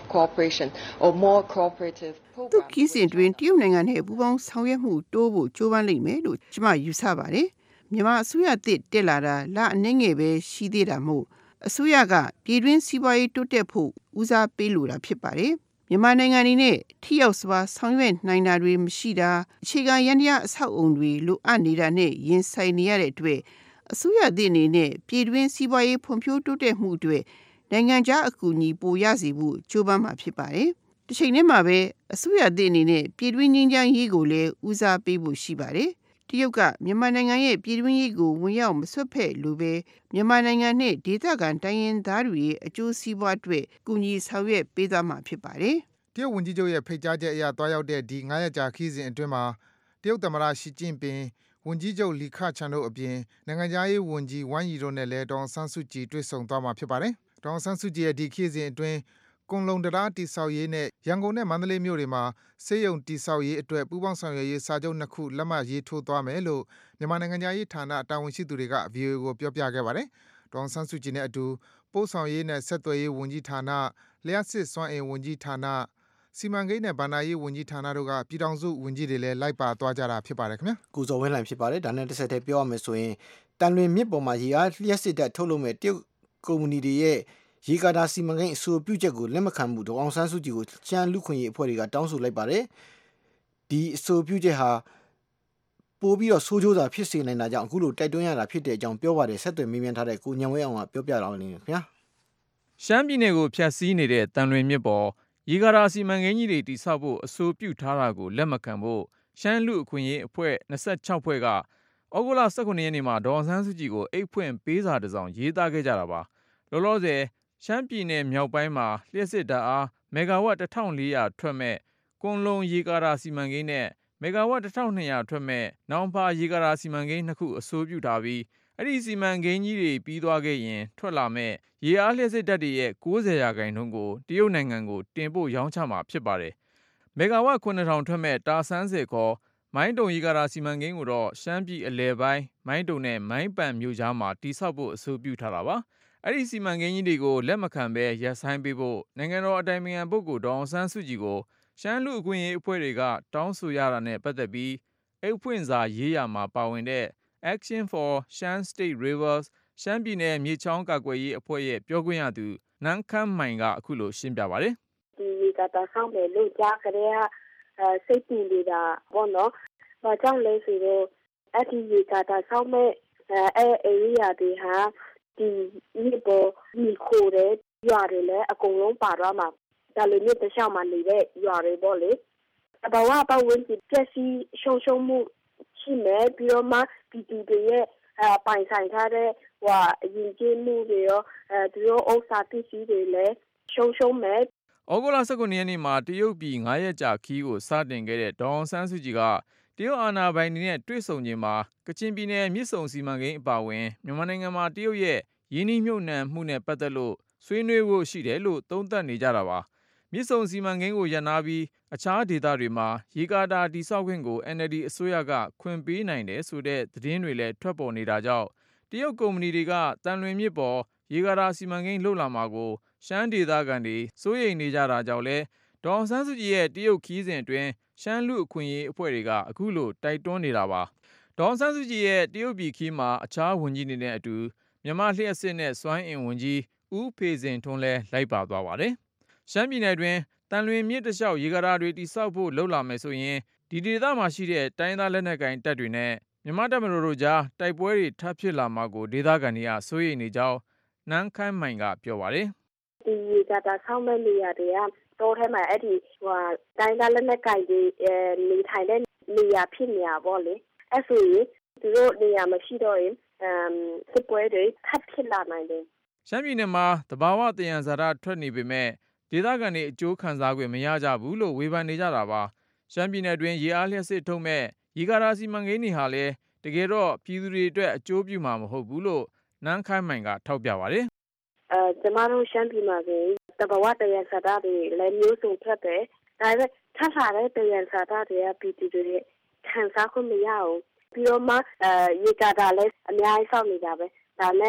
cooperation or more cooperative သူခီးစဉ်တွင်တရုတ်နိုင်ငံနဲ့ပူးပေါင်းဆောင်ရွက်မှုတိုးဖို့ကြိုးပမ်းလိမ့်မယ်လို့ကျွန်မယူဆပါတယ်မြန်မာအစိုးရသစ်တက်လာတာလအနည်းငယ်ပဲရှိသေးတာမို့အစိုးရကပြည်တွင်းစီးပွားရေးတိုးတက်ဖို့ဦးစားပေးလိုတာဖြစ်ပါတယ်မြန်မာနိုင်ငံအနေနဲ့ထိရောက်စွာဆောင်ရွက်နိုင်တာတွေမရှိတာအခြေခံရန်တရားအဆောက်အုံတွေလိုအပ်နေတာနဲ့ရင်ဆိုင်နေရတဲ့အတွက်အစိုးရသစ်အနေနဲ့ပြည်တွင်းစီးပွားရေးဖွံ့ဖြိုးတိုးတက်မှုအတွက်နိုင်ငံခြားအကူအညီပိုရစေဖို့ကြိုးပမ်းမှာဖြစ်ပါတယ်။တစ်ချိန်တည်းမှာပဲအစိုးရသစ်အနေနဲ့ပြည်တွင်းငြိမ်းချမ်းရေးကိုလည်းဦးစားပေးဖို့ရှိပါတယ်။တရုတ်ကမြန်မာနိုင်ငံရဲ့ပြည်တွင်းရေးကိုဝင်ရောက်မဆွတ်ဖက်လိုပဲမြန်မာနိုင်ငံနဲ့ဒေသခံတိုင်းရင်းသားတွေရဲ့အကျိုးစီးပွားအတွက်ကူညီဆောင်ရွက်ပေးသွားမှာဖြစ်ပါတယ်။တရုတ်ဝန်ကြီးချုပ်ရဲ့ဖိတ်ကြားချက်အရတွားရောက်တဲ့ဒီ၅ရက်ကြာခီးစဉ်အတွင်းမှာတရုတ်သမ္မတရှီကျင့်ပင်ဝန်ကြီးချုပ်လီခချန်တို့အပြင်နိုင်ငံခြားရေးဝန်ကြီးဝမ်ယီတို့နဲ့လည်းဒေါအောင်ဆန်းစုကြည်တွေ့ဆုံသွားမှာဖြစ်ပါတယ်။ဒေါအောင်ဆန်းစုကြည်ရဲ့ဒီခီးစဉ်အတွင်းကွန်လုံတရားတိဆောက်ရေးနဲ့ရန်ကုန်နဲ့မန္တလေးမြို့တွေမှာစေယုံတိဆောက်ရေးအတွက်ပူးပေါင်းဆောင်ရွက်ရေးစာချုပ်နှစ်ခုလက်မှတ်ရေးထိုးသွားမယ်လို့မြန်မာနိုင်ငံသားရေးဌာနတာဝန်ရှိသူတွေက ဗီအိုအေ ကိုပြောပြခဲ့ပါတယ်။ဒေါအောင်ဆန်းစုကြည်နဲ့အတူပို့ဆောင်ရေးနဲ့ဆက်သွယ်ရေးဝန်ကြီးဌာန၊လျှပ်စစ်စွမ်းအင်ဝန်ကြီးဌာန၊စီမံကိန်းနဲ့ဘဏ္ဍာရေးဝန်ကြီးဌာနတို့ကပြည်ထောင်စုဝန်ကြီးတွေလည်းလိုက်ပါသွားကြတာဖြစ်ပါတယ်ခင်ဗျာ။ကိုဇော်ဝင်းလှိုင်ဖြစ်ပါတယ်။ဒါနဲ့တစ်ဆက်တည်းပြောရမယ်ဆိုရင်တန်လွင်မြစ်ပေါ်မှာရေအားလျှပ်စစ်ဓာတ်ထုတ်လုပ်မဲ့တရုတ်ကုမ္ပဏီတွေရဲ့ရေကာတာစီမံကိန်းအဆိုပြုချက်ကိုလက်မခံမှုဒေါအောင်ဆန်းစုကြည်ကိုချမ်းလူခွင့်ရေးအဖွဲ့တွေကတောင်းဆိုလိုက်ပါတယ်။ဒီအဆိုပြုချက်ဟာပို့ပြီးတော့ဆိုးကျိုးသာဖြစ်စေနိုင်တာကြောင့်အခုလိုတိုက်တွန်းရတာဖြစ်တဲ့အကြောင်းပြောပါတယ်ဆက်သွယ်မေးမြန်းထားတဲ့ကိုညံဝဲအောင်ကပြောပြတော့နေခင်ဗျာ။ရှမ်းပြည်နယ်ကိုဖျက်ဆီးနေတဲ့တန်လွင်မြစ်ပေါ်ရေကာတာစီမံကိန်းကြီးတွေတိစောက်ဖို့အဆိုပြုထားတာကိုလက်မခံဖို့ရှမ်းလူအခွင့်ရေးအဖွဲ့၂၆ဖွဲ့ကဩဂုတ်လ၁၇ရက်နေ့မှာဒေါအောင်ဆန်းစုကြည်ကိုအိတ်ဖွင့်ပေးစာတစ်စောင်ရေးသားခဲ့ကြတာပါ။လောလောဆယ်ရှမ်းပြည်နယ်မြောက်ပိုင်းမှာလျှပ်စစ်ဓာတ်အားမဂါဝပ်တစ်ထောင်လေးရာထွက်မဲ့ကွန်လုံရေကာတာစီမံကိန်းနဲ့မဂါဝပ်တစ်ထောင်နှစ်ရာထွက်မဲ့နောင်ဖာရေကာတာစီမံကိန်းနှစ်ခုအဆိုပြုထားပြီးအဲ့ဒီစီမံကိန်းကြီးတွေပြီးသွားခဲ့ရင်ထွက်လာမဲ့ရေအားလျှပ်စစ်ဓာတ်တွေရဲ့၉၀ရာခိုင်နှုန်းကိုတရုတ်နိုင်ငံကိုတင်ပို့ရောင်းချမှာဖြစ်ပါတယ်။မဂါဝပ်ခုနှစ်ထောင်ထွက်မဲ့တာဆန်းစေခေါ်မိုင်းတုံရေကာတာစီမံကိန်းကိုတော့ရှမ်းပြည်အလဲပိုင်းမိုင်းတုံနဲ့မိုင်းပန်မြို့ကြားမှာတိစောက်ဖို့အဆိုပြုထားတာပါ။အဲ့ဒီစီမံကိန်းကြီးတွေကိုလက်မခံဘဲရပ်ဆိုင်းပေးဖို့နိုင်ငံတော်အတိုင်ပင်ခံပုဂ္ဂိုလ်ဒေါအောင်ဆန်းစုကြည်ကိုရှမ်းလူအခွင့်ရေးအဖွဲ့တွေကတောင်းဆိုရတာနဲ့ပတ်သက်ပြီးအိတ်ဖွင့်စာရေးရမှာပါဝင်တဲ့ Action for Shan State Rivers ရှမ်းပြည်နယ်မြေချောင်းကာကွယ်ရေးအဖွဲ့ရဲ့ပြောခွင့်ရသူနန်းခမ်းမိုင်ကအခုလိုရှင်းပြပါတယ်။ဒီရေကာတာဆောင်မယ်လို့ကြားကြတဲ့အဲစိတ်ပူနေတာပေါ့နော်။ဘာကြောင့်လဲဆိုတော့အဲ့ဒီရေကာတာဆောင်မဲ့အဲအေရီယာတွေဟာဒီမြေပေါ်မြေခိုတဲ့ရွာတွေလည်းအကုန်လုံးပါတော့မှာဒါလည်းမြေတစ်လျှောက်မှာနေတဲ့ရွာတွေပေါ့လေအဘဝပတ်ဝန်းကျင်ပြည့်စည်ရှုံရှုံမှုရှိမယ်ပြီးတော့မှဒီဒီတွေရဲ့အပိုင်ဆိုင်ထားတဲ့ဟိုအရင်ကျင်းမှုတွေရောအဲဒီရောဥစ္စာပစ္စည်းတွေလည်းရှုံရှုံမယ်ဩဂုတ်လ၁၉ရက်နေ့မှာတရုတ်ပြည်၅ရက်ကြာခီးကိုစတင်ခဲ့တဲ့ဒေါအောင်ဆန်းစုကြည်ကတရုတ်အာဏာပိုင်တွေနဲ့တွေ့ဆုံခြင်းမှာကချင်ပြည်နယ်မြစ်ဆုံစီမံကိန်းအပါအဝင်မြန်မာနိုင်ငံမှာတရုတ်ရဲ့ရင်းနှီးမြှုပ်နှံမှုနဲ့ပတ်သက်လို့ဆွေးနွေးဖို့ရှိတယ်လို့သုံးသပ်နေကြတာပါမြစ်ဆုံစီမံကိန်းကိုရပ်နားပြီးအခြားဒေသတွေမှာရေကာတာတိစောက်ခွင့်ကို အန်အယ်လ်ဒီ အစိုးရကခွင့်ပေးနိုင်တယ်ဆိုတဲ့သတင်းတွေလည်းထွက်ပေါ်နေတာကြောင့်တရုတ်ကုမ္ပဏီတွေကတန်လွင်မြစ်ပေါ်ရေကာတာစီမံကိန်းလှုပ်လာမှာကိုရှမ်းဒေသခံတွေစိုးရိမ်နေကြတာကြောင့်လဲဒေါအောင်ဆန်းစုကြည်ရဲ့တရုတ်ခီးစဉ်အတွင်းရှမ်းလူအခွင့်ရေးအဖွဲ့တွေကအခုလိုတိုက်တွန်းနေတာပါဒေါအောင်ဆန်းစုကြည်ရဲ့တရုတ်ပြည်ခီးမှာအခြားဝန်ကြီးတွေနဲ့အတူမြန်မာလျှပ်စစ်နဲ့စွမ်းအင်ဝန်ကြီးဦးဖေစင်ထွန်းလဲလိုက်ပါသွားပါတယ်ရှမ်းပြည်နယ်တွင်တန်လွင်မြစ်တစ်လျှောက်ရေကာတာတွေတိစောက်ဖို့လှုပ်လာမယ်ဆိုရင်ဒီဒေသမှာရှိတဲ့တိုင်းသားလက်နက်ကိုင်တပ်တွေနဲ့မြန်မာတပ်မတော်တို့ကြားတိုက်ပွဲတွေထပ်ဖြစ်လာမှာကိုဒေသခံတွေကစိုးရိမ်နေကြောင်းနန်းခမ်းမိုင်ကပြောပါတယ်ဒီရေကာတာဆောက်မဲ့နေရာတွေကတော့ထဲမှာအဲ့ဒီဟိုတိုင်းသားလက်နက်ကိုင်တွေနေထိုင်တဲ့နေရာဖြစ်နေရပေါ့လေအဲ့ဆိုရင်သူတို့နေရာမရှိတော့ရင်အမ်စစ်ပွဲတွေထပ်ဖြစ်လာနိုင်တယ်ရှမ်းပြည်နယ်မှာတဘာဝတယံဇာတာထွက်နေပေမဲ့ဒေသခံတွေအကျိုးခံစား권မရကြဘူးလို့ဝေဖန်နေကြတာပါရှမ်းပြည်နယ်တွင်ရေအားလျှပ်စစ်ထုတ်မဲ့ရေကာတာစီမံကိန်းတွေဟာလည်းတကယ်တော့ပြည်သူတွေအတွက်အကျိုးပြုမှာမဟုတ်ဘူးလို့နန်းခိုင်းမိုင်ကထောက်ပြပါတယ်အဲကျမတို့ရှမ်းပြည်မှာဆိုတဘာဝတယံဇာတာတွေလည်းမျိုးစုံထွက်တယ်ဒါပေမဲ့ထပ်လာတဲ့တယံဇာတာတွေကပြည်သူတွေခံစား권မရဘူးပြီးတော့မှအဲရေကာတာလည်းအများကြီးဆောက်နေတာပဲဒါနဲ့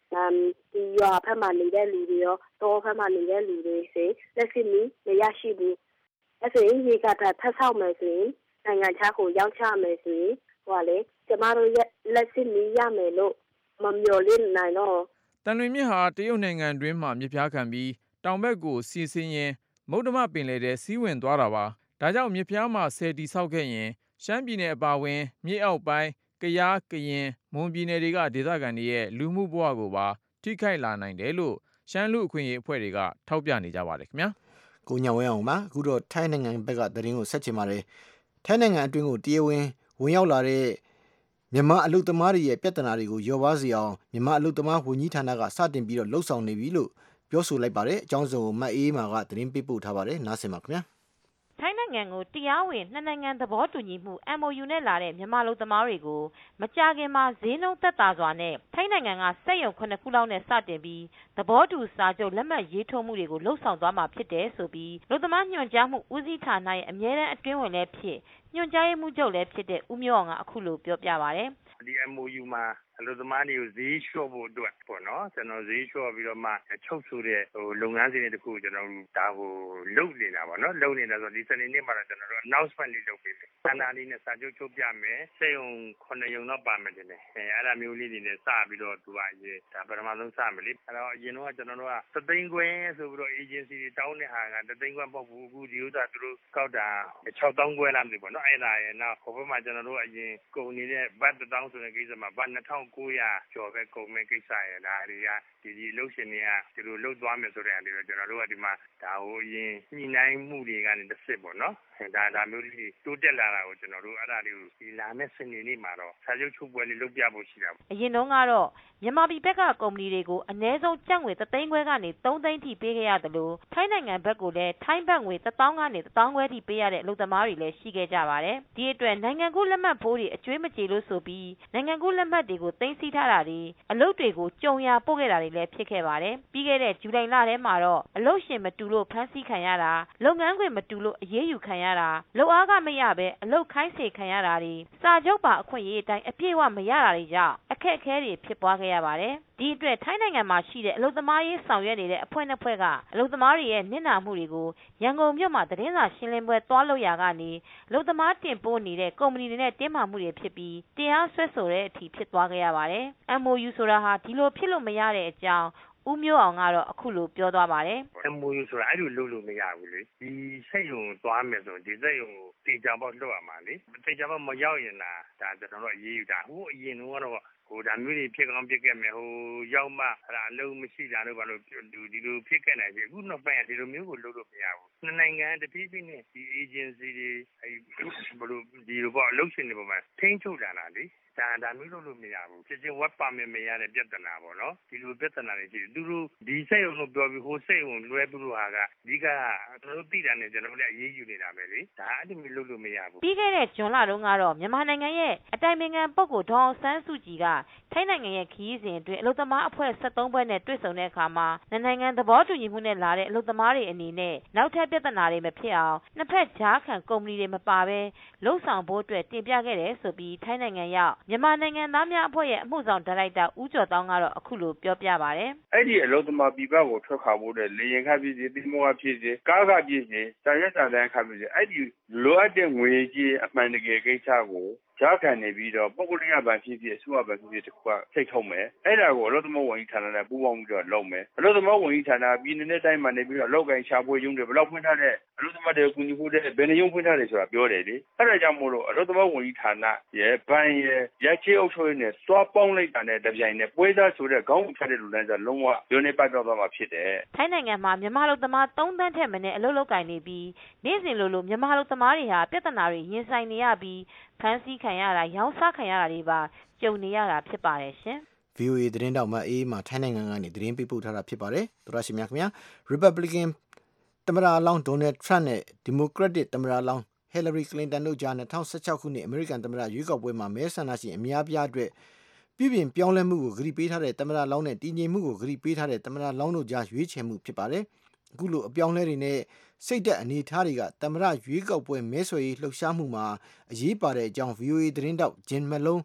အမ်ဒီရွာဖက်မှာနေတဲ့လူတွေရောတောဖက်မှာနေတဲ့လူတွေဆိုလက်စစ်မီမရရှိဘူးအဲ့ဆိုရင်ရေကတာထပ်ဆောက်မယ်ဆိုရင်နိုင်ငံခြားကိုရောက်ချမယ်ဆိုရင်ဟိုလေကျမတို့လက်စစ်မီရမယ်လို့မမျှော်လင့်နိုင်တော့တန်လွင်မြစ်ဟာတရုတ်နိုင်ငံတွင်းမှာမြစ်ဖျားခံပြီးတောင်ဘက်ကိုစီးဆင်းရင်မုဒ္ဓမပင်လယ်ထဲစီးဝင်သွားတာပါဒါကြောင့်မြစ်ဖျားမှာဆယ်တီဆောက်ခဲ့ရင်ရှမ်းပြည်နယ်အပါအဝင်မြစ်အောက်ပိုင်းကယားကရင်မွန်ပြည်နယ်တွေကဒေသခံတွေရဲ့လူမှုဘဝကိုပါထိခိုက်လာနိုင်တယ်လို့ရှမ်းလူအခွင့်အရေးအဖွဲ့တွေကထောက်ပြနေကြပါတယ်ခင်ဗျာကိုညောင်ဝဲအောင်ပါအခုတော့ထိုင်းနိုင်ငံဘက်ကသတင်းကိုဆက်ချင်ပါတယ်ထိုင်းနိုင်ငံအတွင်းကိုတရားဝင်ဝင်ရောက်လာတဲ့မြန်မာအလုပ်သမားတွေရဲ့ပြဿနာတွေကိုရောပါစေအောင်မြန်မာအလုပ်သမားဝန်ကြီးဌာနကစတင်ပြီးတော့လှုပ်ဆောင်နေပြီလို့ပြောဆိုလိုက်ပါတယ်အကြောင်းစုံကိုမတ်အေးမာကသတင်းပေးပို့ထားပါတယ်နားဆင်ပါခင်ဗျာထိုင်းနိုင်ငံကိုတရားဝင်နှစ်နိုင်ငံသဘောတူညီမှု M O U နဲ့လာတဲ့မြန်မာလူသမားတွေကိုမကြာခင်မှာဈေးနှုန်းသက်သာစွာနဲ့ထိုင်းနိုင်ငံကစက်ရုံခုနှစ်ခုလောက်နဲ့စတင်ပြီးသဘောတူစာချုပ်လက်မှတ်ရေးထိုးမှုတွေကိုလှုပ်ဆောင်သွားမှာဖြစ်တယ်ဆိုပြီးလူသမားညွှန်ကြားမှုဦးစီးဌာနရဲ့အမြဲတမ်းအတွင်းဝင်လည်းဖြစ်ညွှန်ကြားရေးမှူးချုပ်လည်းဖြစ်တဲ့ဦးမျိုးအောင်ကအခုလိုပြောပြပါတယ်ဒီ M O U မှာအလုပ်သမားတွေကိုဈေးလျှော့ဖို့အတွက်ပေါ့နော်ကျွန်တော်ဈေးလျှော့ပြီးတော့မှချုပ်ဆိုတဲ့ဟိုလုပ်ငန်းစဉ်တွေတခုကျွန်တော်တို့ဒါကိုလုပ်နေတာပေါ့နော်လုပ်နေတာဆိုဒီစနေနေ့မှာတော့ကျွန်တော်တို့ announcement လေးလုပ်ပေးတယ်။အနာလေးနဲ့စာချုပ်ချုပ်ပြမယ်။စက်ရုံခုနှစ်ရုံတော့ပါမယ်တင်တယ်။အဲအဲ့ဒါမျိုးလေးတွေနဲ့စပြီးတော့သူကရေဒါပထမဆုံးစမယ်လေ။အဲ့တော့အရင်တော့ကျွန်တော်တို့ကသသိန်းခွဲဆိုပြီးတော့ agency တွေတောင်းတဲ့ဟာကသသိန်းခွဲမဟုတ်ဘူးအခုဒီဥစ္စာသူတို့ကောက်တာခြောက်သောင်းခွဲလားမသိဘူးပေါ့နော်အဲ့ဒါရဲ့နောက်ဟိုဘက်မှာကျွန်တော်တို့အရင်ကုန်နေတဲ့ဘတ်တစ်သောင်းဆိုတဲ့ကိစ္စမှာဘတ်နှစ်ထောင်ကိုးရာကျော်ပဲကုန်မဲ့ကိစ္စရယ်ဒါတွေကဒီဒီလှုပ်ရှင်တွေကဒီလိုလှုပ်သွားမယ်ဆိုတဲ့အရာတွေကျွန်တော်တို့ကဒီမှာဒါဟိုအရင်ညှိနှိုင်းမှုတွေကနေတစ်စစ်ပေါ့နော်ဒါဒါမျိုးတွေတိုးတက်လာတာကိုကျွန်တော်တို့အဲ့ဒါတွေကိုဒီလာမယ့်စနေနေ့မှာတော့စာချုပ်ချုပ်ပွဲလေးလုပ်ပြဖို့ရှိတာပေါ့အရင်တုန်းကတော့မြန်မာပြည်ဘက်ကကုမ္ပဏီတွေကိုအနည်းဆုံးကျပ်ငွေတစ်သိန်းခွဲကနေသုံးသိန်းထိပေးခဲ့ရတယ်လို့ထိုင်းနိုင်ငံဘက်ကလည်းထိုင်းဘတ်ငွေတစ်သောင်းကနေတစ်သောင်းခွဲထိပေးရတဲ့အလုပ်သမားတွေလည်းရှိခဲ့ကြပါတယ်ဒီအတွက်နိုင်ငံကူးလက်မှတ်ဖိုးတွေအကျွေးမကြေလို့ဆိုပြီးနိုင်ငံကူးလက်မှတ်တွေကိုသိမ်းဆည်းထားတာတွေအလုပ်တွေကိုကြုံရပို့ခဲ့တာတွေလည်းဖြစ်ခဲ့ပါတယ်ပြီးခဲ့တဲ့ဇူလိုင်လထဲမှာတော့အလုပ်ရှင်မတူလို့ဖမ်းဆီးခံရတာလုပ်ငန်းခွင်မတူလို့အရေးယူခံရတာလုပ်အားကမရပဲအလုပ်ခိုင်းစေခံရတာတွေစာချုပ်ပါအခွင့်အရေးအတိုင်းအပြည့်အဝမရတာတွေကြောင့်အခက်အခဲတွေဖြစ်ပွားခဲ့ရပါတယ်ဒီအတွက်ထိုင်းနိုင်ငံမှာရှိတဲ့အလုပ်သမားရေးဆောင်ရွက်နေတဲ့အဖွဲ့နှစ်ဖွဲ့ကအလုပ်သမားတွေရဲ့နစ်နာမှုတွေကိုရန်ကုန်မြို့မှာသတင်းစာရှင်းလင်းပွဲသွားလို့ရကနေအလုပ်သမားတင်ပို့နေတဲ့ကုမ္ပဏီတွေနဲ့တင်းမာမှုတွေဖြစ်ပြီးတရားစွဲဆိုတဲ့အထိဖြစ်သွားခဲ့ရပါတယ် M O U ဆိုတာဟာဒီလိုဖြစ်လို့မရတဲ့အကြောင်းဦးမျိုးအောင်ကတော့အခုလိုပြောသွားပါတယ် M O U ဆိုတာအဲ့လိုလုပ်လို့မရဘူးလေဒီစက်ရုံသွားမယ်ဆိုဒီစက်ရုံတေချာပေါက်လွှတ်ရမှာလေတေချာပေါက်မရောက်ရင်လားဒါကျွန်တော်တို့အရေးယူတာဟိုအရင်ကတော့ဟိုဒါမျိုးတွေဖြစ်ကောင်းဖြစ်ခဲ့မယ်ဟိုရောက်မှအဲ့ဒါအလုံးမရှိတာတော့ဘာလို့ဒီလိုဖြစ်ခဲ့နိုင်ပြီအခုနောက်ပိုင်းဒီလိုမျိုးကိုလုပ်လို့မရဘူးနှစ်နိုင်ငံတပြေးပြေးနဲ့ဒီ agency တွေအဲ့ဘလို့ဒီလိုပေါ့အလုပ်ရှင်တွေပေါ်မှာထိန်းချုပ်လာတာလေဒါဒါမျိုးလုပ်လို့မရဘူးဖြစ်ချင်း web permit မရတဲ့ပြဿနာပေါ့နော်ဒီလိုပြဿနာတွေရှိတယ်သူတို့ဒီစက်ရုံလို့ပြောပြီးဟိုစက်ရုံလွဲပြီးလို့ဟာကအဓိကကျွန်တော်တို့သိတာနဲ့ကျွန်တော်တို့လည်းအရေးယူနေတာပဲလေဒါအဲ့ဒီမျိုးလုပ်လို့မရဘူးပြီးခဲ့တဲ့ဇွန်လတုန်းကတော့မြန်မာနိုင်ငံရဲ့အတိုင်ပင်ခံပုဂ္ဂိုလ်ဒေါအောင်ဆန်းစုကြည်ကထိုင်းနိုင်ငံရဲ့ခရီးစဉ်အတွင်းအလုပ်သမားအဖွဲ့၁၃ဘွဲ့နဲ့တွေ့ဆုံတဲ့အခါမှာနိုင်ငံသဘောတူညီမှုနဲ့လာတဲ့အလုပ်သမားတွေအနေနဲ့နောက်ထပ်ပြဿနာတွေမဖြစ်အောင်နှစ်ဖက်ကြားခံကုမ္ပဏီတွေမပါဘဲလှုပ်ဆောင်ဖို့အတွက်တင်ပြခဲ့တယ်ဆိုပြီးထိုင်းနိုင်ငံရောက်မြန်မာနိုင်ငံသားများအဖွဲ့ရဲ့အမှုဆောင်ဒါရိုက်တာဦးကျော်တောင်းကတော့အခုလိုပြောပြပါတယ်အဲ့ဒီအလုပ်သမားပြည်ပကိုထွက်ခွာဖို့တဲ့လေရင်ခဖြစ်စီတိမောကဖြစ်စီကားကဖြစ်စီစာရွက်စာတမ်းခဖြစ်စီအဲ့ဒီလိုအပ်တဲ့ငွေကြီးအမှန်တကယ်ကိစ္စကိုကြားခံနေပြီးတော့ပုဂ္ဂလိကဗန်ဖြစ်ဖြစ်အစိုးရဗန်ဖြစ်ဖြစ်တစ်ခုကထိတ်ထုတ်မယ်အဲ့ဒါကိုအလုပ်သမားဝန်ကြီးဌာနနဲ့ပူးပေါင်းပြီးတော့လုပ်မယ်အလုပ်သမားဝန်ကြီးဌာနပြည်내နဲ့တိုင်းမှာနေပြီးတော့လောက်ကိုင်းရှာဖွေရုံတွေဘယ်လောက်ဖွင့်ထားတဲ့အလုပ်သမားတွေကိုကူညီဖို့တဲ့ဘယ်နှရုံဖွင့်ထားတယ်ဆိုတာပြောတယ်လေအဲ့ဒါကြောင့်မို့လို့အလုပ်သမားဝန်ကြီးဌာနရဲ့ဘဏ်ရဲ့ရက်ချေအုပ်ချုပ်ရေးနဲ့စွာပေါင်းလိုက်တာနဲ့တပြိုင်နက်ပွဲသားဆိုတဲ့ခေါင်းဖြတ်တဲ့လူလမ်းစားလုံးဝရုံးနေပတ်တော့မှာဖြစ်တယ်ထိုင်းနိုင်ငံမှာမြန်မာအလုပ်သမားသုံးသန်းထက်မနည်းအလုပ်လုပ်ကိုင်နေပြီးနေ့စဉ်လိုလိုမြန်မာအလုပ်သမားတွေဟာပြဿနာတွေရင်ဆိုင်နေရပြီးဖမ်းဆီးခံရတာရောင်းစားခံရတာတွေပါကြုံနေရတာဖြစ်ပါတယ်ရှင် V O A သတင်းတောက်မှအေးမှာထိုင်းနိုင်ငံကနေသတင်းပေးပို့ထားတာဖြစ်ပါတယ်သူရရှိမြခင်ဗျာ Republican သမ္မတအလောင်း Donald Trump နဲ့ Democratic သမ္မတအလောင်း Hillary Clinton တို့ကြား၂၀၁၆ခုနှစ် American သမ္မတရွေးကောက်ပွဲမှာမဲဆန္ဒရှင်အများပြားအတွက်ပြည်ပြင်ပြောင်းလဲမှုကိုဂရုပေးထားတဲ့သမ္မတလောင်းနဲ့တည်ငြိမ်မှုကိုဂရုပေးထားတဲ့သမ္မတလောင်းတို့ကြားရွေးချယ်မှုဖြစ်ပါတယ်အခုလိုအပြောင်းလဲတွေနဲ့စိတ်သက်အနေထားတွေကသမ္မတရွေးကောက်ပွဲမဲဆွယ်ရေးလှုပ်ရှားမှုမှာအရေးပါတဲ့အကြောင်း V O A သတင်းတောက် Jim Malone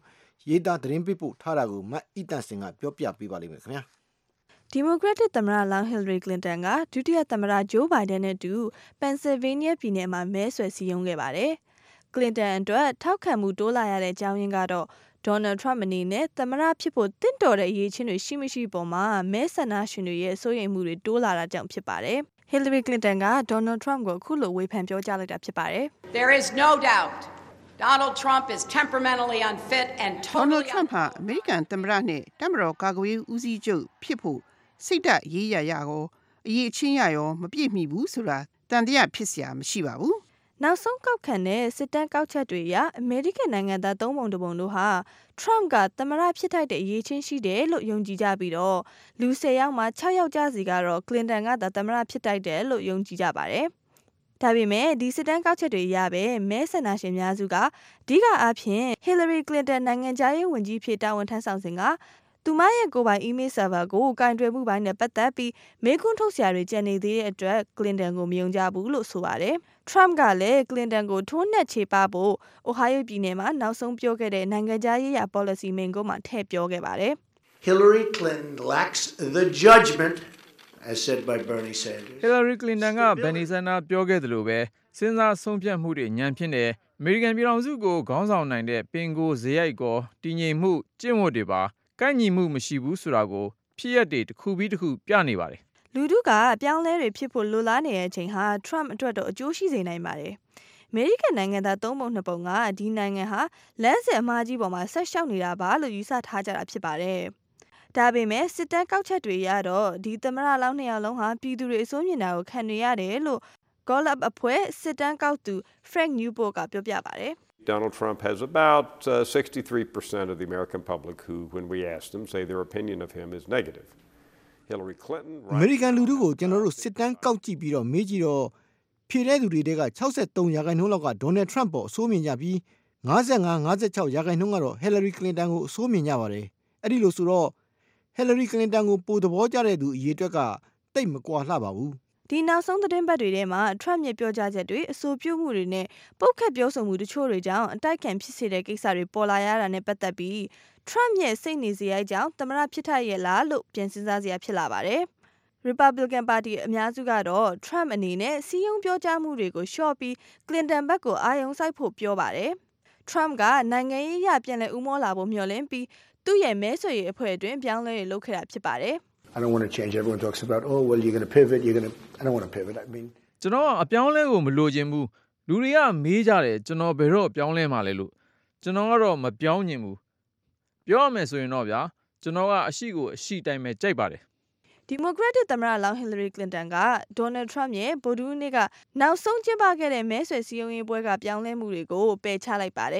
ရေးသားသတင်းပေးပို့ထားတာကိုမတ်အီတန်စင်ကပြောပြပေးပါလိမ့်မယ်ခင်ဗျာဒီမိုကရက်တစ်သမ္မတလောင်းဟီလရီကလင်တန်ကဒုတိယသမ္မတဂျိုးဘိုင်ဒန်နဲ့တူပန်ဆယ်ဗေးနီးယားပြည်နယ်မှာမဲဆွယ်စည်းရုံးခဲ့ပါတယ်။ကလင်တန်အတွက်ထောက်ခံမှုတိုးလာရတဲ့အကြောင်းရင်းကတော့ဒေါ်နယ်ထရမ့်အနေနဲ့သမ္မတဖြစ်ဖို့တင့်တော်တဲ့အရေးချင်းတွေရှိမရှိပေါ်မှာမဲဆန္ဒရှင်တွေရဲ့စိုးရိမ်မှုတွေတိုးလာတာကြောင့်ဖြစ်ပါတယ်။ဟီလရီကလင်တန်ကဒေါ်နယ်ထရမ့်ကိုအခုလိုဝေဖန်ပြောကြားလိုက်တာဖြစ်ပါတယ်။ There is no doubt Donald Trump is temperamentally unfit and totally Donald Trump ဟာအမေရိကန်သမ္မတနဲ့တပ်မတော်ကာကွယ်ရေးဦးစီးချုပ်ဖြစ်ဖို့စိတ်ဓာတ်ရေးရရရောအရေးချင်းရရောမပြည့်မီဘူးဆိုတာတန်တရားဖြစ်เสียမရှိပါဘူးနောက်ဆုံးကောက်ခံတဲ့စစ်တမ်းကောက်ချက်တွေအရအမေရိကန်နိုင်ငံသားသုံးပုံတစ်ပုံတို့ဟာ Trump ကသမ္မတဖြစ်ထိုက်တဲ့အရေးချင်းရှိတယ်လို့ယုံကြည်ကြပြီးတော့လူဆယ်ယောက်မှာ၆ယောက်ကြားစီကတော့ Clinton ကသမ္မတဖြစ်ထိုက်တယ်လို့ယုံကြည်ကြပါတယ်။ဒါပေမဲ့ဒီစစ်တမ်းကောက်ချက်တွေအရပဲမဲဆန္ဒရှင်များစုကအဓိကအားဖြင့် Hillary Clinton နိုင်ငံခြားရေးဝန်ကြီးဖြစ်တာဝန်ထမ်းဆောင်စဉ်ကသူမရဲ့ကိုယ်ပိုင် email server ကိုကင်တွယ်မှုပိုင်းနဲ့ပတ်သက်ပြီးမေးခွန်းထုတ်စရာတွေကြံနေသေးတဲ့အတွက် Clinton ကိုမယုံကြဘူးလို့ဆိုပါတယ်။ Trump ကလည်း Clinton ကိုထိုးနှက်ချေပဖို့ Ohio ပြည်နယ်မှာနောက်ဆုံးပြောခဲ့တဲ့နိုင်ငံခြားရေးရာ policy မိန့်ခွန်းမှာထည့်ပြောခဲ့ပါတယ်။ Hillary Clinton lacks the judgment as said by Bernie Sanders. Hillary Clinton က Bernie Sanders ပြောခဲ့သလိုပဲစဉ်းစားဆုံးဖြတ်မှုတွေညံဖြစ်နေအမေရိကန်ပြည်ထောင်စုကိုခေါင်းဆောင်နိုင်တဲ့ပင်ကိုဇေယိုက်ကောတည်ငြိမ်မှုကျင့်ဝတ်တွေပါကိုက်ညီမှုမရှိဘူးဆိုတာကိုဖြစ်ရက်တွေတစ်ခုပြီးတစ်ခုပြနေပါတယ်လူထုကပြောင်းလဲတွေဖြစ်ဖို့လိုလားနေတဲ့အချိန်ဟာ Trump အတွက်တော့အကျိုးရှိစေနိုင်ပါတယ်အမေရိကန်နိုင်ငံသားသုံးပုံနှစ်ပုံကဒီနိုင်ငံဟာလမ်းစဉ်အမှားကြီးပေါ်မှာဆက်လျှောက်နေတာပါလို့ယူဆထားကြတာဖြစ်ပါတယ်ဒါပေမဲ့စစ်တမ်းကောက်ချက်တွေရတော့ဒီသမ္မတလောင်းနှစ်ယောက်လုံးဟာပြည်သူတွေအစိုးမြင်တာကိုခံနေရတယ်လို့ Gallup အဖွဲ့စစ်တမ်းကောက်သူ Frank Newport ကပြောပြပါတယ် Donald Trump has about uh, sixty-three percent of the American public who, when we ask them, say their opinion of him is negative. Hillary Clinton... American လူထုကိုကျွန်တော်တို့စစ်တမ်းကောက်ကြည့်ပြီးတော့မေးကြည့်တော့ဖြေတဲ့သူတွေကsixty-threeရာခိုင်နှုန်းလောက်က Donald Trump ပေါ်အဆိုးမြင်ကြပြီးfifty-five fifty-sixရာခိုင်နှုန်းကတော့ Hillary Clinton ကိုအဆိုးမြင်ကြပါတယ်။အဲ့ဒီလိုဆိုတော့ Hillary Clinton ကိုပိုသဘောကျတဲ့သူအရေးအတွက်ကတိတ်မကွာလှပါဘူး။ဒီနောက်ဆုံးသတင်းပတ်တွေထဲမှာ Trump ရဲ့ပြောကြားချက်တွေအဆိုပြုမှုတွေနဲ့ပုတ်ခတ်ပြောဆိုမှုတချို့တွေကြောင့်အတိုက်ခံဖြစ်စေတဲ့ကိစ္စတွေပေါ်လာရတာနဲ့ပတ်သက်ပြီး Trump ရဲ့စိတ်နေစရာကြောင့်သမ္မတဖြစ်ထိုက်ရဲ့လားလို့ပြန်စဉ်းစားစရာဖြစ်လာပါတယ်။ Republican Party အများစုကတော့ Trump အနေနဲ့စီးရုံးပြောကြားမှုတွေကိုလျှော့ပြီး Clinton ဘက်ကိုအာရုံစိုက်ဖို့ပြောပါတယ်။ Trump ကနိုင်ငံရေးအရပြန်လည်ဦးမောလာဖို့မျှော်လင့်ပြီးသူ့ရဲ့မဲဆွယ်ရေးအဖွဲ့အတွင်းပြောင်းလဲရေးလုပ်ခဲ့တာဖြစ်ပါတယ်။ I don't want to change. Everyone talks about, oh, well, you're going to pivot. You're going to. I don't want to pivot. I mean. ကျွန်တော်ကအပြောင်းလဲကိုမလိုချင်ဘူးလူတွေကမေးကြတယ်ကျွန်တော်ဘယ်တော့ပြောင်းလဲမှာလဲလို့ကျွန်တော်ကတော့မပြောင်းချင်ဘူးပြောရမယ်ဆိုရင်တော့ဗျာကျွန်တော်ကအရှိကိုအရှိတိုင်းပဲကြိုက်ပါတယ်ဒီမိုကရက်တစ်သမ္မတလောင်း Hillary Clinton က Donald Trump ရဲ့ဗိုလ်ဒူးနေ့ကနောက်ဆုံးကျင်းပခဲ့တဲ့မဲဆွယ်စည်းရုံးရေးပွဲကပြောင်းလဲမှုတွေကိုပယ်ချလိုက်ပါတယ်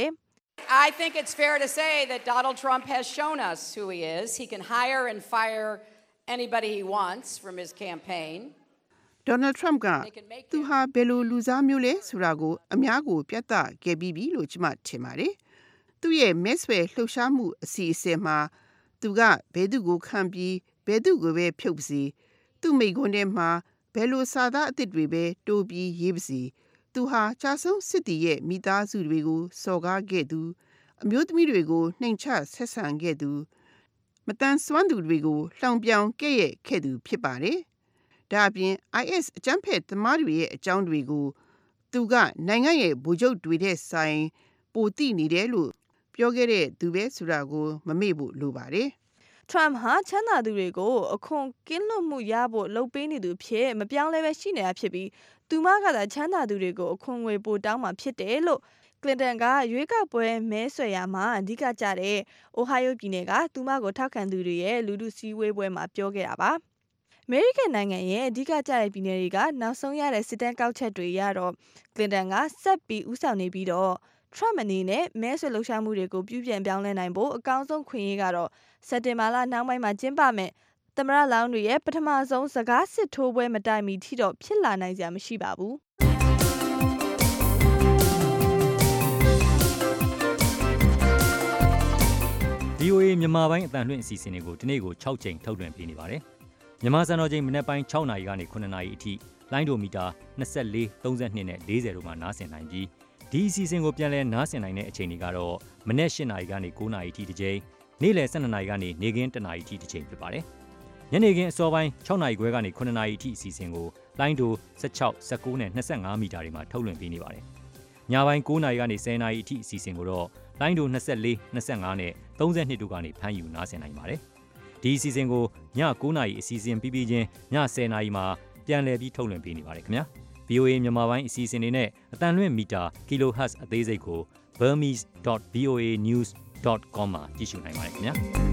I think it's fair to say that Donald Trump has shown us who he is. He can hire and fire anybody he wants from his campaign. Donald Trump ကသူဟာဘယ်လိုလူစားမျိုးလဲဆိုတာကိုအများကိုပြသခဲ့ပြီးပြီလို့ကျွန်မထင်ပါတယ်။သူရဲ့မဲဆွယ်လှုပ်ရှားမှုအစီအစဉ်မှာသူကဘယ်သူကိုခံပြီးဘယ်သူကိုပဲဖြုတ်စီသူ့မိခွန်းထဲမှာဘယ်လိုစာသားအသစ်တွေပဲတိုးပြီးရေးပါစီသူဟာကြာဆုံးစစ်တီရဲ့မိသားစုတွေကိုစော်ကားခဲ့သူအမျိုးသမီးတွေကိုနှိမ်ချဆက်ဆံခဲ့သူမတန်ဆွမ်းသူတွေကိုလှောင်ပြောင်ကဲ့ရဲ့ခဲ့သူဖြစ်ပါတယ်။ဒါအပြင် I S အကြမ်းဖက်သမားတွေရဲ့အကြောင်းတွေကိုသူကနိုင်ငံရဲ့ဗိုလ်ချုပ်တွေတဲ့ဆိုင်ပိုတိနေတယ်လို့ပြောခဲ့တဲ့သူပဲဆိုတာကိုမမေ့ဖို့လိုပါတယ်။ Trump ဟာချမ်းသာသူတွေကိုအခွန်ကင်းလွတ်မှုရဖို့လှုပ်ပေးနေသူဖြစ်မပြောင်းလဲပဲရှိနေတာဖြစ်ပြီးသူမကသာချမ်းသာသူတွေကိုအခွန်ငွေပိုတောင်းမှဖြစ်တယ်လို့ Clinton ကရွေးကောက်ပွဲမဲဆွယ်ရာမှာအဓိကကျတဲ့ Ohio ပြည်နယ်ကသူမကိုထောက်ခံသူတွေရဲ့လူထုစည်းဝေးပွဲမှာပြောခဲ့တာပါ။ American နိုင်ငံရဲ့အဓိကကျတဲ့ပြည်နယ်တွေကနောက်ဆုံးရတဲ့စစ်တမ်းကောက်ချက်တွေရတော့ Clinton ကဆက်ပြီးဦးဆောင်နေပြီးတော့ Trump အနေနဲ့မဲဆွယ်လှုပ်ရှားမှုတွေကိုပြုပြင်ပြောင်းလဲနိုင်ဖို့အကောင်းဆုံးခွင့်ရကတော့စက်တင်ဘာလနောက်ပိုင်းမှာကျင်းပမယ်သမ္မတလောင်းတွေရဲ့ပထမဆုံးစကားစစ်ထိုးပွဲမတိုင်မီထိတော့ဖြစ်လာနိုင်စရာမရှိပါဘူး။ V O A မြန်မာပိုင်းအသံလွှင့်အစီအစဉ်တွေကိုဒီနေ့ကို၆ချိန်ထုတ်လွှင့်ပေးနေပါတယ်။မြန်မာစံတော်ချိန်မနက်ပိုင်း၆နာရီကနေခုနှစ်နာရီအထိလိုင်းဒိုမီတာ၂၄ ၃၂နဲ့၄၀တို့မှာနားဆင်နိုင်ပြီးဒီအစီအစဉ်ကိုပြန်လည်နားဆင်နိုင်တဲ့အချိန်တွေကတော့မနက်၈နာရီကနေ၉နာရီထိတစ်ချိန်နေ့လယ်၁၂နာရီကနေနေ့ခင်း၁နာရီထိတစ်ချိန်ဖြစ်ပါတယ်ညနေခင်းအစောပိုင်း၆နာရီခွဲကနေ၉နာရီထိအစီအစဉ်ကိုလိုင်းဒို၁၆ ၁၉နဲ့၂၅မီတာတွေမှာထုတ်လွှင့်ပေးနေပါတယ်ညပိုင်း၉နာရီကနေ၁၀နာရီအထိအစီအစဉ်ကိုတော့လိုင်းဒို၂၄ ၂၅နဲ့၃၂တို့ကနေဖမ်းယူနားဆင်နိုင်ပါတယ်ဒီအစီအစဉ်ကိုည၉နာရီအစီအစဉ်ပြီးပြီးချင်းည၁၀နာရီမှာပြန်လည်ပြီးထုတ်လွှင့်ပေးနေပါတယ်ခင်ဗျာ ဗွီအိုအေ မြန်မာပိုင်းအစီအစဉ်တွေနဲ့အတန်လွင့်မီတာ kilohertz အသေးစိတ်ကို burmese dot v o a news dot com မှာကြည့်ရှုနိုင်ပါတယ်ခင်ဗျာ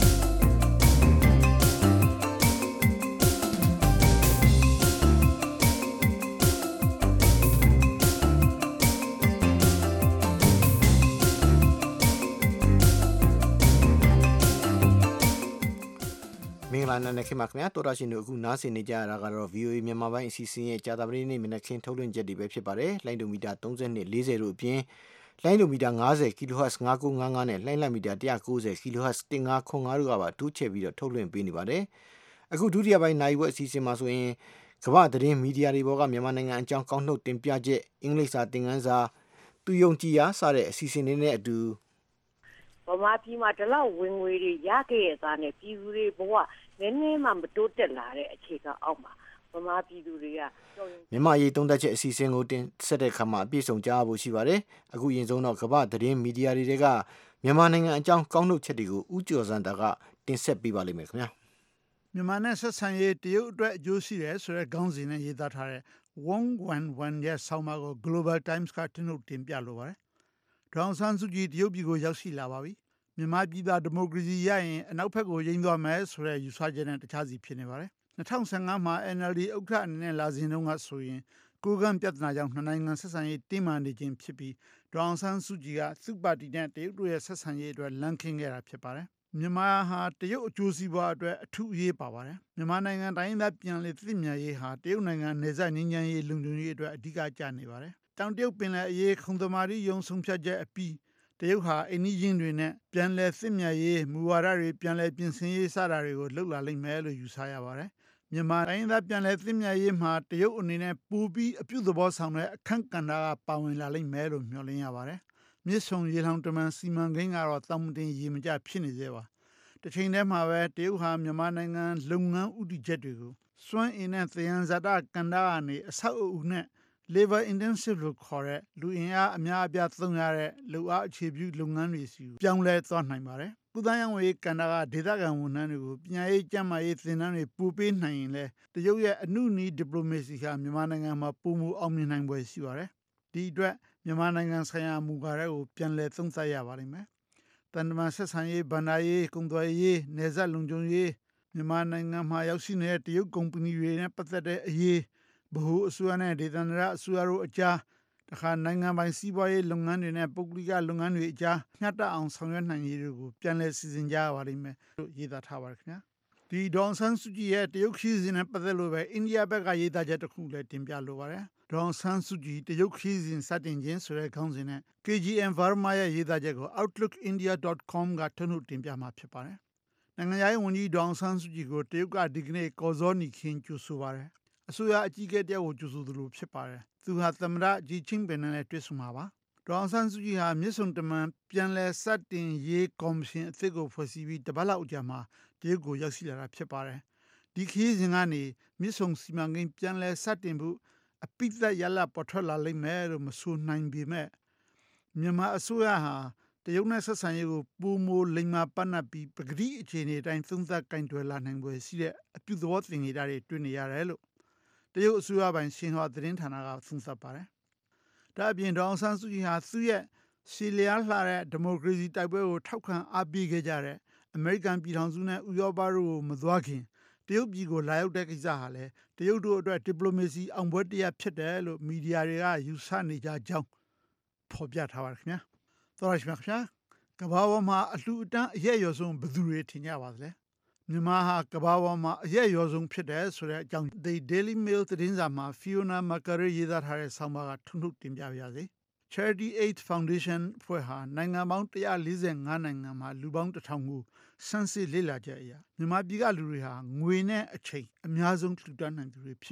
မင်္ဂလာနံနက်ခင်းပါခင်ဗျာတော်ရရှင်တို့အခုနားဆင်နေကြရတာကတော့ ဗွီအိုအေ မြန်မာပိုင်းအစီအစဉ်ရဲ့ကြာသပတေးနေ့မနက်ခင်းထုတ်လွှင့်ချက်တွေပဲဖြစ်ပါတယ်လိုင်းဒိုမီတာ၃၂ ၄၀တို့အပြင်လိုင်းဒိုမီတာ၅၀ kilohertz ၅၉၅၅နဲ့လိုင်းလမီတာ၁၉၀ kilohertz ၁၅ခွန်၅တို့ကပါတူးချဲ့ပြီးတော့ထုတ်လွှင့်ပေးနေပါတယ်အခုဒုတိယပိုင်းနိုင်ဝက်အစီအစဉ်မှာဆိုရင်ကမ္ဘာသတင်းမီဒီယာတွေပေါ်ကမြန်မာနိုင်ငံအကြောင်းကောက်နှုတ်တင်ပြချက်အင်္ဂလိပ်စာသင်ခန်းစာသူယုံကြည်ရာစတဲ့အစီအစဉ်တွေနဲ့အတူဗမာပြည်မှာဒီလောက်ဝင်ငွေတွေရခဲ့ရတာနဲ့ပြည်သူတွေဘဝနည်းနည်းမှမတိုးတက်လာတဲ့အခြေခံအောက်မှာဗမာပြည်သူတွေကမြန်မာရေးသုံးသက်ချက်အစီအစဉ်ကိုတင်ဆက်တဲ့အခါမှာအပြည့်စုံကြားဖို့ရှိပါတယ်အခုရင်ဆုံးတော့ကမ္ဘာသတင်းမီဒီယာတွေကမြန်မာနိုင်ငံအကြောင်းကောက်နှုတ်ချက်တွေကိုဥကျော်စံတာကတင်ဆက်ပေးပါလိမ့်မယ်ခင်ဗျာမြန်မာနဲ့ဆက်ဆံရေးတရုတ်အတွက်အကျိုးရှိတယ်ဆိုတဲ့ခေါင်းစဉ်နဲ့ရေးသားထားတဲ့ Wong Wen Wen ရဲ့ဆောင်းပါးကို Global Times ကတင်ထုတ်တင်ပြလိုပါတယ်ဒေါအောင်ဆန်းစုကြည်တရုတ်ပြည်ကိုရောက်ရှိလာပါပြီမြန်မာပြည်သားဒီမိုကရေစီရရင်အနောက်ဘက်ကိုရိမ်သွားမယ်ဆိုတဲ့ယူဆချက်နဲ့တခြားစီဖြစ်နေပါတယ်၂၀၁၅မှာ N L D ဥက္ကဋ္ဌအနေနဲ့လာစဉ်တုန်းကဆိုရင်ကိုကန့်ပြဿနာကြောင့်နှစ်နိုင်ငံဆက်ဆံရေးတင်းမာနေခြင်းဖြစ်ပြီးဒေါအောင်ဆန်းစုကြည်ကသူ့ပါတီနဲ့တရုတ်တို့ရဲ့ဆက်ဆံရေးအတွက်လမ်းခင်းခဲ့တာဖြစ်ပါတယ်မြန်မာဟာတရုတ်အကျိုးစီးပွားအတွက်အထူးအရေးပါပါတယ်မြန်မာနိုင်ငံတိုင်းသားပြန်လည်သင့်မြတ်ရေးဟာတရုတ်နိုင်ငံနေဆက်ငြိမ်းချမ်းရေးလုံခြုံရေးအတွက်အဓိကကျနေပါတယ်တောင်တရုတ်ပင်လယ်အရေးခုံသမာဓိယုံဆုံးဖြတ်ချက်အပြီးတရုတ်ဟာအိန္ဒိယတွေနဲ့ပြန်လည်သင့်မြတ်ရေးမူဝါဒတွေပြန်လည်ပြင်ဆင်ရေးစတာတွေကိုလှုပ်လာလိမ့်မယ်လို့ယူဆရပါတယ်မြန်မာတိုင်းသားပြန်လည်သင့်မြတ်ရေးမှာတရုတ်အနေနဲ့ပူပြီးအပြုသဘောဆောင်တဲ့အခန့်ကဏ္ဍကပါဝင်လာလိမ့်မယ်လို့မျှော်လင့်ရပါတယ်မြစ်ဆုံရေလှောင်တမန်စီမံကိန်းကတော့တောင်တင်ရေမကျဖြစ်နေသေးပါတစ်ချိန်တည်းမှာပဲတရုတ်ဟာမြန်မာနိုင်ငံလုပ်ငန်းဥတီချက်တွေကိုစွမ်းအင်နဲ့သယံဇာတကဏ္ဍကနေအဆောက်အဦနဲ့ labor intensive လို့ခေါ်တဲ့လူအင်အားအများအပြားသုံးရတဲ့လုပ်အားအခြေပြုလုပ်ငန်းတွေစီပြောင်းလဲသွားနိုင်ပါတယ်။ကုသရေးဝန်ကြီးကဏ္ဍကဒေသခံဝန်ထမ်းတွေကိုပညာရေးကျန်းမာရေးသင်တန်းတွေပို့ပေးနိုင်ရင်လဲတရုတ်ရဲ့အမှုနီး diplomacy ကမြန်မာနိုင်ငံမှာပုံမအောင်မြင်နိုင်ပွဲရှိပါတယ်။ဒီအတွက်မြန်မာနိုင်ငံဆိုင်ရာမူဝါဒကိုပြန်လည်သုံးသပ်ရပါလိမ့်မယ်။တန်တမာဆက်ဆံရေးဗန္ဒာရေးကုန်သွယ်ရေးနယ်စပ်လုံခြုံရေးမြန်မာနိုင်ငံမှာရောက်ရှိနေတဲ့တရုတ်ကုမ္ပဏီတွေနဲ့ပတ်သက်တဲ့အရေးဗဟိုအစိုးရနဲ့ဒေသန္တရအစိုးရတို့အကြားတခါနိုင်ငံပိုင်စီးပွားရေးလုပ်ငန်းတွေနဲ့ပုဂ္ဂလိကလုပ်ငန်းတွေအကြားမျှတအောင်ဆောင်ရွက်နိုင်ရေးတွေကိုပြန်လည်စီစဉ်ကြရပါလိမ့်မယ်လို့ရေးသားထားပါတယ်ခင်ဗျာဒီဒေါန်ဆန်းစုကြည်ရဲ့တရုတ်ခီးစဉ်နဲ့ပတ်သက်လို့ပဲအိန္ဒိယဘက်ကရေးသားချက်တစ်ခုလည်းတင်ပြလိုပါတယ်ဒေါန်ဆန်းစုကြည်တရုတ်ခီးစဉ်စတင်ခြင်းဆိုတဲ့ခေါင်းစဉ်နဲ့ K G M Verma ရဲ့ရေးသားချက်ကို outlook india dot com ကထုတ်နှုတ်တင်ပြမှာဖြစ်ပါတယ်နိုင်ငံရေးဝန်ကြီးဒေါန်ဆန်းစုကြည်ကိုတရုတ်ကဒီကနေ့ကော်စောနီခင်းကြိုဆိုပါတယ်အစိုးရအကြီးအကဲတယောက်ကိုကြိုဆိုသလိုဖြစ်ပါတယ်သူဟာသမ္မတဂျီချင်းပင်နဲ့တွေ့ဆုံမှာပါဒေါအောင်ဆန်းစုကြည်ဟာမြစ်ဆုံတမန်ပြန်လည်စတင်ရေးကော်မရှင်အသစ်ကိုဖွဲ့စည်းပြီးတပတ်လောက်ကြာမှတရုတ်ကိုရောက်ရှိလာတာဖြစ်ပါတယ်ဒီခရီးစဉ်ကနေမြစ်ဆုံစီမံကိန်းပြန်လည်စတင်ဖို့အပိသက်ရလပေါ်ထွက်လာလိမ့်မယ်လို့မဆိုနိုင်ပေမဲ့မြန်မာအစိုးရဟာတရုတ်နဲ့ဆက်ဆံရေးကိုပုံမိုလိမ္မာပတ်နပ်ပြီးပဂတိအခြေအနေတိုင်းသုံးသပ်ကင်တွယ်လာနိုင်ပွဲရှိတဲ့အပြုသဘောသင်္ကေတတွေတွေ့နေရတယ်လို့တရုတ်အစိုးရပိုင်ရှင်ဟွာသတင်းဌာနကသုံးသပ်ပါတယ်။ဒါအပြင်ဒေါအောင်ဆန်းစုကြည်ဟာသူ့ရဲ့ရှီလျားလှတဲ့ဒီမိုကရေစီတိုက်ပွဲကိုထောက်ခံအားပေးခဲ့ကြတဲ့အမေရိကန်ပြည်ထောင်စုနဲ့ဥရောပတို့ကိုမသွားခင်တရုတ်ပြည်ကိုလာရောက်တဲ့ကိစ္စဟာလည်းတရုတ်တို့အတွက်ဒီပလိုမေစီအောင်ပွဲတရားဖြစ်တယ်လို့မီဒီယာတွေကယူဆနေကြကြောင်းဖော်ပြထားပါတယ်ခင်ဗျာ။သောရရှိမြခင်ဗျာကမ္ဘာပေါ်မှာအလှူအတန်းအရက်ရော်ဆုံးဘယ်သူတွေထင်ကြပါသလဲ။မြန်မာဟာကမ္ဘာပေါ်မှာအရက်ရော်ဆုံးဖြစ်တယ်ဆိုတဲ့အကြောင်း The Daily Mail သတင်းစာမှာ Fiona Macquarie ရေးသားထားတဲ့ဆောင်းပါးကထုတ်နှုတ်တင်ပြပါရစေ။ Charity Aid Foundation ဖွဲ့ဟာနိုင်ငံပေါင်းone hundred forty-fiveနိုင်ငံမှာလူပေါင်းone thousandကိုစမ်းစစ်လေ့လာချက်အရမြန်မာပြည်ကလူတွေဟာငွေနဲ့အချိန်အများဆုံးလှူဒါန်းနိုင်သူတွေဖြစ်ပြီး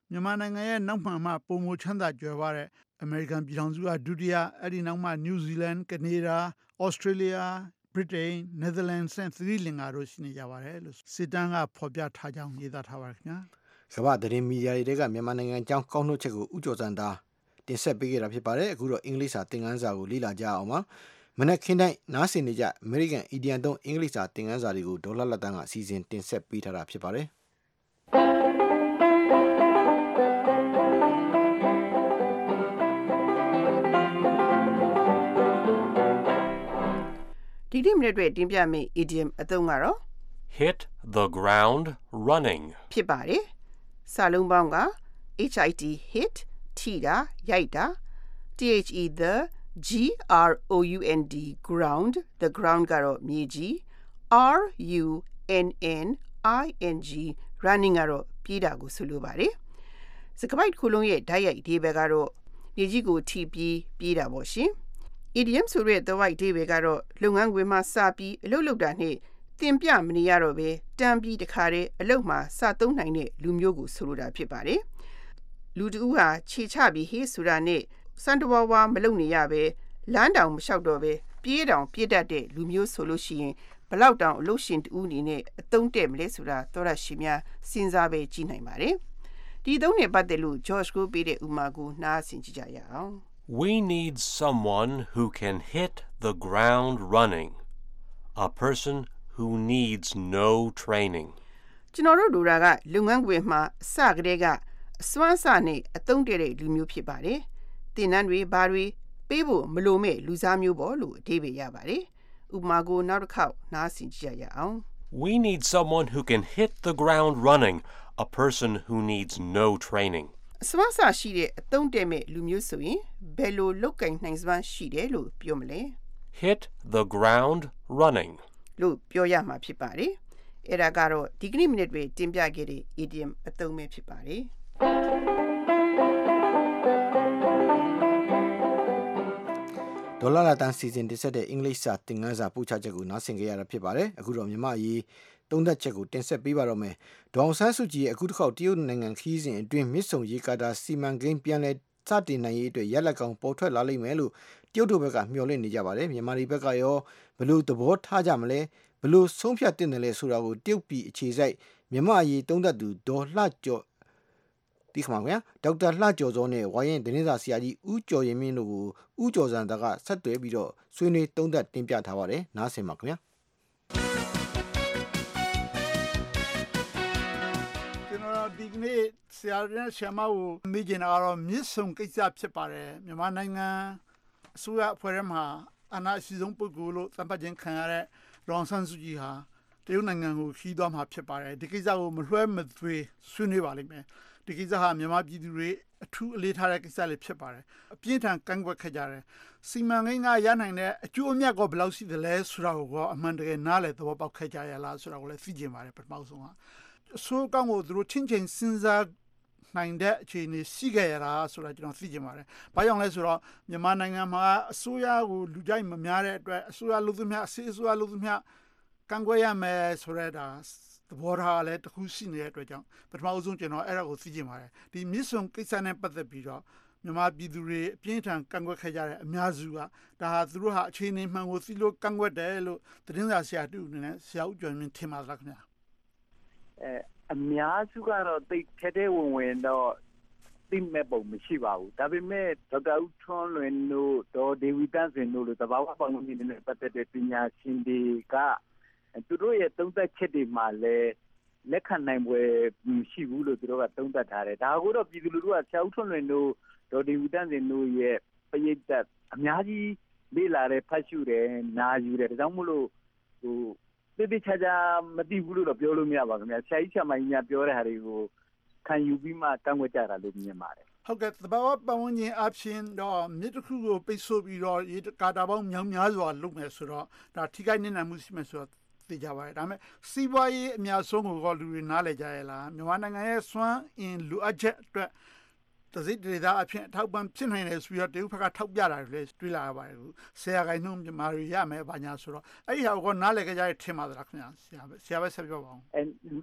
မြန်မာနိုင်ငံရဲ့နောက်မှမှပုံမချမ်းသာကြွယ်ဝတဲ့အမေရိကန်ပြည်ထောင်စုကဒုတိယအဲ့ဒီနောက်မှနယူးဇီလန်ကနေဒါဩစတြေးလျဗြိတိန်နယ်သာလန်နဲ့သီရိလင်္ကာတို့ရှိနေကြပါတယ်လို့စစ်တမ်းကဖော်ပြထားကြောင်းရေးသားထားပါတယ်ခင်ဗျာကမ္ဘာသတင်းမီဒီယာတွေကမြန်မာနိုင်ငံအကြောင်းကောက်နှုတ်ချက်ကိုဥကြော်စံတာတင်ဆက်ပေးခဲ့တာဖြစ်ပါတယ်အခုတော့အင်္ဂလိပ်စာသင်ခန်းစာကိုလေ့လာကြအောင်ပါမနက်ခင်းတိုင်းနားဆင်နေကြအမေရိကန်အီဒီယံသုံးအင်္ဂလိပ်စာသင်ခန်းစာတွေကိုဒေါ်လာလက်တန်းကအစီအစဉ်တင်ဆက်ပေးထားတာဖြစ်ပါတယ်ဒီနေ့မိနစ်တွေတင်ပြမယ့် idiom အသုံးကတော့ hit the ground running ဖြစ်ပါတယ်စာလုံးပေါင်းက hit hit ထိတာရိုက်တာ the G R O U N D ground the ground ကတော့မြေကြီး R U N N I N G running ကတော့ပြေးတာကိုဆိုလိုပါတယ်စကားပိုက်ခုလုံးရဲ့ဓာတ်ရိုက်အဓိပ္ပာယ်ကတော့မြေကြီးကိုထိပြီးပြေးတာပေါ့ရှင်idiom ဆိုတဲ့သွားအဓိပ္ပာယ်ကတော့လုပ်ငန်းခွင်မှာစပြီးအလုပ်လုပ်တာနဲ့တင်ပြမနေရတော့ပဲတန်းပြီးတခါတည်းအလုပ်မှာစသုံးနိုင်တဲ့လူမျိုးကိုဆိုလိုတာဖြစ်ပါတယ်လူတူဟာခြေချပြီးဟေးဆိုတာနဲ့စံတဝါဝါမလုပ်နေရပဲလမ်းတောင်မလျှောက်တော့ပဲပြေးတောင်ပြေးတတ်တဲ့လူမျိုးဆိုလို့ရှိရင်ဘလောက်တောင်အလုပ်ရှင်တူအနေနဲ့အသုံးတဲ့မလဲဆိုတာသောရရှိများစဉ်းစားပဲကြည့်နိုင်ပါတယ်ဒီသုံးနဲ့ပတ်သက်လို့ George ကိုပေးတဲ့ဥမာကိုနားဆင်ကြည့်ကြရအောင် We need someone who can hit the ground running. A person who needs no training. ကျွန်တော်တို့လူတာကလုပ်ငန်းခွင်မှာအစကတည်းကအစွမ်းစားနဲ့အသုံးတည့်တဲ့လူမျိုးဖြစ်ပါတယ်။သင်တန်းတွေဘာတွေပေးဖို့မလိုမဲ့လူစားမျိုးပေါ့လို့အဓိပ္ပာယ်ရပါတယ်။ဥပမာကိုနောက်တစ်ခေါက်နားဆင်ကြည့်ရအောင် We need someone who can hit the ground running. A person who needs no training. အစွမ်းစားရှိတဲ့အသုံးတည့်မဲ့လူမျိုးဆိုရင်ဘယ်လိုလုပ်ကင်နိုင်စွမ်းရှိတယ်လို့ပြောမလဲ Hit the ground running လို့ပြောရမှာဖြစ်ပါတယ်အဲ့ဒါကတော့ဒီကနေ့မိနစ်တွေတင်ပြခဲ့တဲ့ idiom အသုံးပဲဖြစ်ပါတယ်ဒေါ်လာလာတန်းစီစဉ်တင်ဆက်တဲ့အင်္ဂလိပ်စာသင်ခန်းစာပို့ချချက်ကိုနားဆင်ကြရတာဖြစ်ပါတယ်အခုတော့မြန်မာအရေးသုံးသက်ချက်ကိုတင်ဆက်ပေးပါတော့မယ်ဒေါအောင်ဆန်းစုကြည်ရဲ့အခုတစ်ခေါက်တရုတ်နိုင်ငံခီးစဉ်အတွင်းမြစ်ဆုံရေကာတာစီမံကိန်းပြန်လည်စတင်နိုင်ရေးအတွက်ရက်လက်ကောင်ပေါ်ထွက်လာလိမ့်မယ်လို့တရုတ်တို့ဘက်ကမျှော်လင့်နေကြပါတယ်မြန်မာပြည်ဘက်ကရောဘယ်လိုသဘောထားကြမလဲဘယ်လိုဆုံးဖြတ်တင်တယ်လဲဆိုတာကိုတရုတ်ပြည်အခြေစိုက်မြန်မာအရေးသုံးသက်သူဒေါ်လှကျော်ဒီခမှာခင်ဗျာဒေါက်တာလှကျော်စောနဲ့ဝိုင်းရင်သတင်းစာဆရာကြီးဦးကျော်ရင်မင်းတို့ကိုဦးကျော်စံတကဆက်သွယ်ပြီးတော့ဆွေးနွေးသုံးသက်တင်ပြထားပါတယ်နားဆင်ပါခင်ဗျာဒီကနေ့ဆရာနဲ့ဆရာမကိုမိကျင်တာကတော့မြစ်ဆုံကိစ္စဖြစ်ပါတယ်မြန်မာနိုင်ငံအစိုးရအဖွဲ့ထဲမှာအနာရှိဆုံးပုဂ္ဂိုလ်လို့သတ်မှတ်ခြင်းခံရတဲ့ဒေါအောင်ဆန်းစုကြည်ဟာတရုတ်နိုင်ငံကိုခီးသွားမှာဖြစ်ပါတယ်ဒီကိစ္စကိုမလွှဲမသွေဆွေးနွေးပါလိမ့်မယ်ဒီကိစ္စဟာမြန်မာပြည်သူတွေအထူးအလေးထားတဲ့ကိစ္စလေးဖြစ်ပါတယ်အပြင်းထန်ကန့်ကွက်ခဲ့ကြတယ်စီမံကိန်းကရနိုင်တဲ့အကျိုးအမြတ်ကဘယ်လောက်ရှိသလဲဆိုတာကိုအမှန်တကယ်နားလည်သဘောပေါက်ခဲ့ကြရလားဆိုတာကိုလည်းသိချင်ပါတယ်ပထမဆုံးကအဆိုးကောင်းကိုသူတို့ချင်းချင်းစဉ်းစားနိုင်တဲ့အခြေအနေရှိခဲ့ရတာဆိုတာကျွန်တော်သိချင်ပါတယ်။ဘာကြောင့်လဲဆိုတော့မြန်မာနိုင်ငံမှာအစိုးရကိုလူကြိုက်မများတဲ့အတွက်အစိုးရလူသူများအစီအစိုးရလူသူများကန့်ကွက်ရမယ်ဆိုတဲ့ဒါသဘောထားလည်းတစ်ခုရှိနေတဲ့အတွက်ကြောင့်ပထမအဆုံးကျွန်တော်အဲ့ဒါကိုသိချင်ပါတယ်။ဒီမြစ်ဆုံကိစ္စနဲ့ပတ်သက်ပြီးတော့မြန်မာပြည်သူတွေအပြင်းထန်ကန့်ကွက်ခဲ့ကြတဲ့အများစုကဒါဟာသူတို့ဟာအခြေအနေမှန်ကိုသိလို့ကန့်ကွက်တယ်လို့သတင်းစာဆရာတူအနေနဲ့ဆရာဦးကျော်မင်းထင်ပါလားခင်ဗျာ။အဲအများစုကတော့တိတ်ထဲထဲဝင်ဝင်တော့သိမဲ့ပုံမရှိပါဘူးဒါပေမဲ့ဒေါက်တာဦးထွန်းလွင်တို့ဒေါ်ဒေဝီတန်းစင်တို့လိုသဘာဝပတ်ဝန်းကျင်နဲ့ပတ်သက်တဲ့ပညာရှင်တွေကသူတို့ရဲ့သုံးသက်ချက်တွေမှာလည်းလက်ခံနိုင်ပွဲမရှိဘူးလို့သူတို့ကသုံးသက်ထားတယ်ဒါကိုတော့ပြည်သူလူထုကဆရာဦးထွန်းလွင်တို့ဒေါ်ဒေဝီတန်းစင်တို့ရဲ့ပရိသတ်အများကြီးလေ့လာတယ်ဖတ်ရှုတယ်နားယူတယ်ဒါကြောင့်မို့လို့ဟိုတိတိကျကျမသိဘူးလို့တော့ပြောလို့မရပါဘူးခင်ဗျာဆရာကြီးဆရာမကြီးများပြောတဲ့ဟာတွေကိုခံယူပြီးမှကန့်ကွက်ကြတာလို့မြင်ပါတယ်ဟုတ်ကဲ့သဘာဝပတ်ဝန်းကျင်အဖြစ်တော့မြစ်တစ်ခုကိုပိတ်ဆို့ပြီးတော့ရေကာတာပေါင်းမြောင်များစွာလုပ်မယ်ဆိုတော့ဒါထိခိုက်နေနိုင်မှုရှိမယ်ဆိုတော့သိကြပါတယ်ဒါပေမဲ့စီးပွားရေးအများဆုံးကိုလူတွေနားလည်ကြရလားမြန်မာနိုင်ငံရဲ့စွမ်းအင်လူအပ်ချက်အတွက်တစိဒေသအဖြစ်အထောက်ပံ့ဖြစ်နိုင်တယ်ဆိုပြီးတော့တရုတ်ဘက်ကထောက်ပြတာတွေလည်းတွေ့လာရပါတယ်ခုဆရာကိုင်းနှုံးမြန်မာတွေရမယ်ဘာညာဆိုတော့အဲ့ဒီဟာကိုနားလည်ကြရတဲ့ထင်ပါသလားခင်ဗျာဆရာပဲဆရာပဲဆက်ပြောပါအောင်အဲ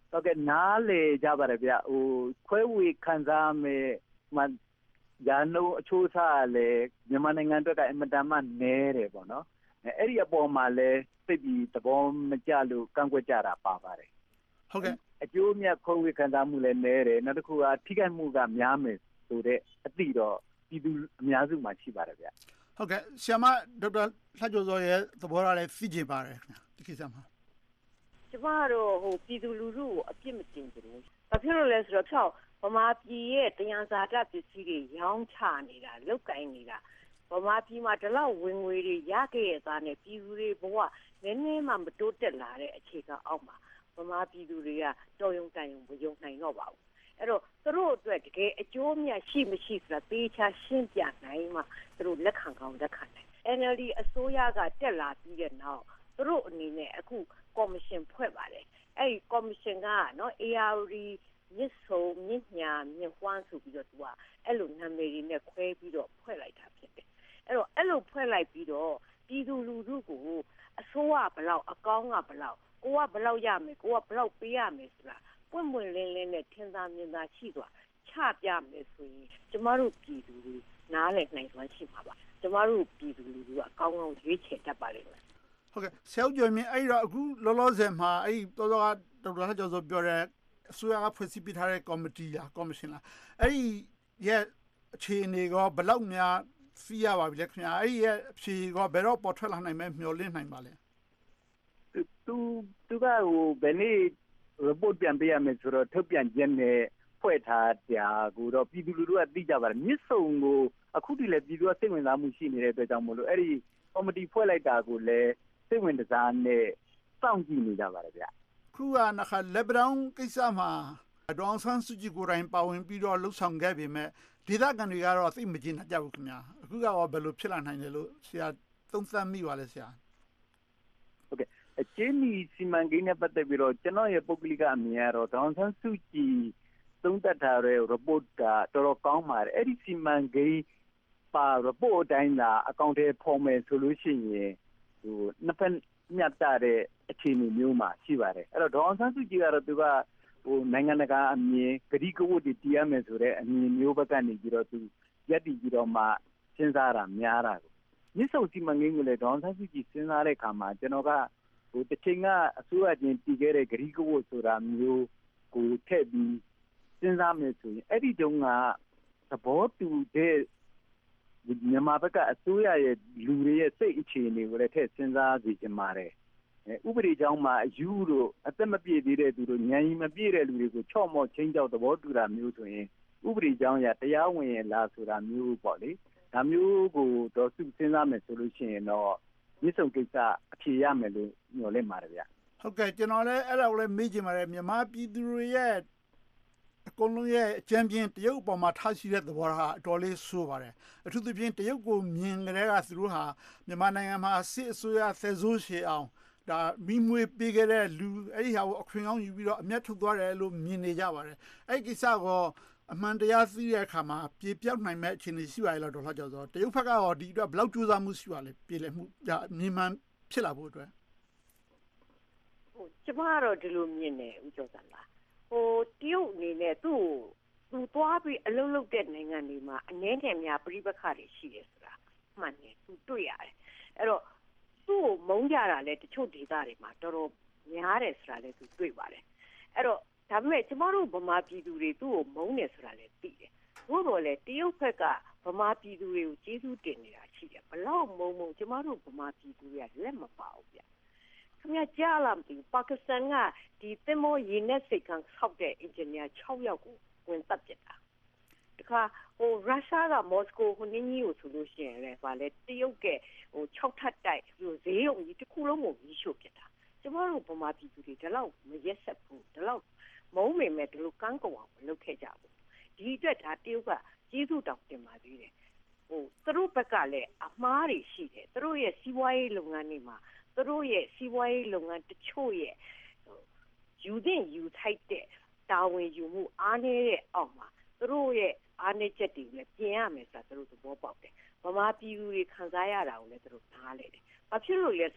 ဟုတ်ကဲ့နားလေကြပါတယ်ဗျဟိုခွဲဝေခံစားမယ်မှညာလုံးအချိုးစားလည်းမြန်မာနိုင်ငံအတွက်ကအင်မတန်မှနည်းတယ်ပေါ့နော်အဲ့ဒီအပေါ်မှာလည်းသိပြီးသဘောမကျလို့ကန့်ကွက်ကြတာပါပါတယ်ဟုတ်ကဲ့အကျိုးမြတ်ခွဲဝေခံစားမှုလည်းနည်းတယ်နောက်တစ်ခုကထိခိုက်မှုကများမယ်ဆိုတဲ့အတိတော့ပြည်သူအများစုမှာရှိပါတယ်ဗျဟုတ်ကဲ့ဆရာမဒေါက်တာလှကျော်စောရဲ့သဘောထားလည်းသိကျင်ပါတယ်ခင်ဗျဒီကိစ္စမှာကျမတို့ဟိုပြည်သူလူထုကိုအပြစ်မတင်ကြဘူး။ဘာဖြစ်လို့လဲဆိုတော့ဖြောက်ဗမာပြည်ရဲ့တရားစာတပစ္စည်းတွေရောင်းချနေတာလုတ်ကင်နေတာဗမာပြည်မှာဒီလောက်ဝင်ငွေတွေရခဲ့ရသားနဲ့ပြည်သူတွေဘဝနည်းနည်းမှမတိုးတက်လာတဲ့အခြေခံအောက်မှာဗမာပြည်သူတွေကတော်ရုံတန်ရုံမယုံနိုင်တော့ပါဘူး။အဲ့တော့သူတို့အတွက်တကယ်အကျိုးမြတ်ရှိမရှိဆိုတာသေချာရှင်းပြနိုင်မှသူတို့လက်ခံကောင်းလက်ခံနိုင် N L D အစိုးရကတက်လာပြီးတဲ့နောက်သူတို့အနေနဲ့အခုကော်မရှင်ဖွဲ့ပါတယ်အဲ့ဒီကော်မရှင်ကနော် A R D မြစ်ဆုံမြစ်ညာမြစ်ဝှမ်းဆိုပြီးတော့သူကအဲ့လိုနာမည်တွေနဲ့ခွဲပြီးတော့ဖွဲ့လိုက်တာဖြစ်တယ်အဲ့တော့အဲ့လိုဖွဲ့လိုက်ပြီးတော့ပြည်သူလူထုကိုအစိုးရဘလောက်အကောင်းကဘလောက်ကိုကဘလောက်ရမယ်ကိုကဘလောက်ပေးရမယ်ဆိုတာပွင့်ပွင့်လင်းလင်းနဲ့ထင်သာမြင်သာရှိသွားချပြမယ်ဆိုရင်ကျမတို့ပြည်သူတွေနားလည်နိုင်စွမ်းရှိမှာပါကျမတို့ပြည်သူလူထုကအကောင်းကောင်းရွေးချယ်တတ်ပါလိမ့်မယ်ဟုတ်ကဲ့ဆရာကျော်မြင့်အဲ့တော့အခုလောလောဆယ်မှာအဲ့တော်တော်ကဒေါက်တာကျော်စောပြောတဲ့အစိုးရကဖွဲ့စည်းပေးထားတဲ့ကော်မတီလားကော်မရှင်လားအဲ့ဒီရဲ့အခြေအနေကဘယ်လောက်များသိရပါပြီလဲခင်ဗျာအဲ့ဒီရဲ့အဖြေကဘယ်တော့ပေါ်ထွက်လာနိုင်မယ်မျှော်လင့်နိုင်ပါလဲသူသူကဟိုဘယ်နေ့ report ပြန်ပေးရမယ်ဆိုတော့ထုတ်ပြန်ခြင်းနဲ့ဖွဲ့ထားတရားကိုတော့ပြည်သူလူထုကသိကြပါတယ်မြစ်ဆုံကိုအခုတည်းလည်းပြည်သူကစိတ်ဝင်စားမှုရှိနေတဲ့အတွက်ကြောင့်မို့လို့အဲ့ဒီကော်မတီဖွဲ့လိုက်တာကိုလည်းစိတ်ဝင်စားနဲ့စောင့်ကြည့်နေကြပါတယ်ဗျခုကနခလက်ဘရောင်းကိစ္စမှာဒေါအောင်ဆန်းစုကြည်ကိုယ်တိုင်ပါဝင်ပြီးတော့လှုပ်ဆောင်ခဲ့ပေမဲ့ဒေသခံတွေကတော့သိမကျင်တတ်ကြဘူးခင်ဗျာအခုကရောဘယ်လိုဖြစ်လာနိုင်လဲလို့ဆရာသုံးသပ်မိပါလဲဆရာဟုတ်ကဲ့အချင်းဒီစီမံကိန်းနဲ့ပတ်သက်ပြီးတော့ကျွန်တော်ရဲ့ပုဂ္ဂလိကအမြင်ကတော့ဒေါအောင်ဆန်းစုကြည်သုံးသပ်ထားတဲ့ report ကတော်တော်ကောင်းပါတယ်အဲ့ဒီစီမံကိန်းပါ report အတိုင်းသာအကောင့်ထဲပေါ်မယ်ဆိုလို့ရှိရင်ဟိုနှစ်ဖက်ညတ်တဲ့အခြေအနေမျိုးမှာရှိပါတယ်အဲ့တော့ဒေါအောင်ဆန်းစုကြည်ကတော့သူကဟိုနိုင်ငံတကာအမြင်ဂတိကဝတ်တွေတည်ရမယ်ဆိုတဲ့အမြင်မျိုးဘက်ကနေပြီးတော့သူရက်တည်ပြီးတော့မှစဉ်းစားတာများတာကိုမြစ်ဆုံစီမံကိန်းကိုလည်းဒေါအောင်ဆန်းစုကြည်စဉ်းစားတဲ့အခါမှာကျွန်တော်ကဟိုတစ်ချိန်ကအစိုးရချင်းတည်ခဲ့တဲ့ဂတိကဝတ်ဆိုတာမျိုးကိုထည့်ပြီးစဉ်းစားမယ်ဆိုရင်အဲ့ဒီတုန်းကသဘောတူတဲ့မြန်မာဘက်ကအစိုးရရဲ့လူတွေရဲ့စိတ်အခြေအနေကိုလည်းထည့်စဉ်းစားကြည့်ကြပါတယ်ဥပဒေကြောင်းမှာအယူတို့အသက်မပြည့်သေးတဲ့သူတို့ဉာဏ်ကြီးမပြည့်တဲ့လူတွေကိုချော့မော့ချင်းကြောက်သဘောတူတာမျိုးဆိုရင်ဥပဒေကြောင်းရတရားဝင်ရလားဆိုတာမျိုးပေါ့လေဒါမျိုးကိုတော့စုစဉ်းစားမယ်ဆိုလို့ရှိရင်တော့မြစ်ဆုံကိစ္စအဖြေရမယ်လို့ညွှန်လင့်ပါတယ်ဗျဟုတ်ကဲ့ကျွန်တော်လည်းအဲ့ဒါကိုလည်းမေးချင်ပါတယ်မြန်မာပြည်သူတွေရဲ့အကုန်လုံးရဲ့အကြံပြင်းတရုတ်ပေါ်မှာထားရှိတဲ့သဘောထားအတော်လေးဆိုးပါတယ်အထူးသဖြင့်တရုတ်ကိုမြင်ကြတဲ့ကသူတို့ဟာမြန်မာနိုင်ငံမှာစစ်အစိုးရဆယ်ဆိုးရှည်အောင်ဒါမိမွေပေးခဲ့တဲ့လူအဲ့ဒီဟာကိုအခွင့်ကောင်းယူပြီးတော့အမျက်ထုတ်သွားတယ်လို့မြင်နေကြပါတယ်အဲ့ဒီကိစ္စကအမှန်တရားသိတဲ့အခါမှာပြေပြောက်နိုင်မဲ့အခြေအနေရှိပါရဲ့လားဒေါ်လှကျော်စောတရုတ်ဘက်ကရောဒီအတွက်ဘယ်လောက်ကြိုးစားမှုရှိပါလဲပြေလည်မှုဒါမြင်မှန်ဖြစ်လာဖို့အတွက်ဟိုကျမကတော့ဒီလိုမြင်နေဦးကျော်စံလားဟိုတရုတ်အနေနဲ့သူ့သူသွားပြီးအလုံးလုံးတဲ့နိုင်ငံတွေမှာအနည်းငယ်များပြိပခါတွေရှိတယ်ဆိုတာမှန်တယ်သူတွေ့ရတယ်အဲ့တော့သူ့ကိုမုန်းကြတာလဲတချို့ဒေသတွေမှာတော်တော်များတယ်ဆိုတာလဲသူတွေ့ပါတယ်အဲ့တော့ဒါပေမဲ့ကျမတို့ဗမာပြည်သူတွေသူ့ကိုမုန်းတယ်ဆိုတာလဲသိတယ်ဘို့တော်လဲတရုတ်ဘက်ကဗမာပြည်သူတွေကိုကျေးဇူးတင်နေတာရှိတယ်ဘလောက်မုန်းမုန်းကျမတို့ဗမာပြည်သူတွေကလက်မပါဘူးဗျခင်ဗျာကြားလာပြီပါကစ္စတန်ကဒီသင်္ဘောရေနက်စိတ်ကန်းဆောက်တဲ့အင်ဂျင်နီယာ၆ယောက်ကိုဝင်တပ်ပစ်တာတခါဟိုရုရှားကမော်စကိုဟိုနင်းကြီးကိုဆိုလို့ရှိရင်လည်းဗာလဲတရုတ်ကဟို၆ထပ်တိုက်ဟိုဈေးရုံကြီးတစ်ခုလုံးကိုကြီးရှို့ပစ်တာကျမတို့ဗမာပြည်သူတွေဒီလောက်မရက်ဆက်ဘူးဒီလောက်မုန်းမိမဲ့ဒီလိုကန်းကုန်အောင်မလုပ်ခဲ့ကြဘူးဒီအတွက်ဒါတရုတ်ကကျေးဇူးတောင်တင်ပါသေးတယ်ဟိုသူတို့ဘက်ကလည်းအမှားတွေရှိတယ်သူတို့ရဲ့စီးပွားရေးလုပ်ငန်းတွေမှာသူတို့ရဲ့စီးပွားရေးလုပ်ငန်းတချို့ရဲ့ယူတဲ့ယူထိုက်တဲ့တာဝန်ယူမှုအားနည်းတဲ့အောက်မှာသူတို့ရဲ့အားနည်းချက်တွေလည်းပြင်ရမယ်ဆိုတာသူတို့သဘောပေါက်တယ်ဗမာပြည်သူတွေခံစားရတာကိုလည်းသူတို့နားလဲတယ်ဘာဖြစ်လို့လဲဆိုတော့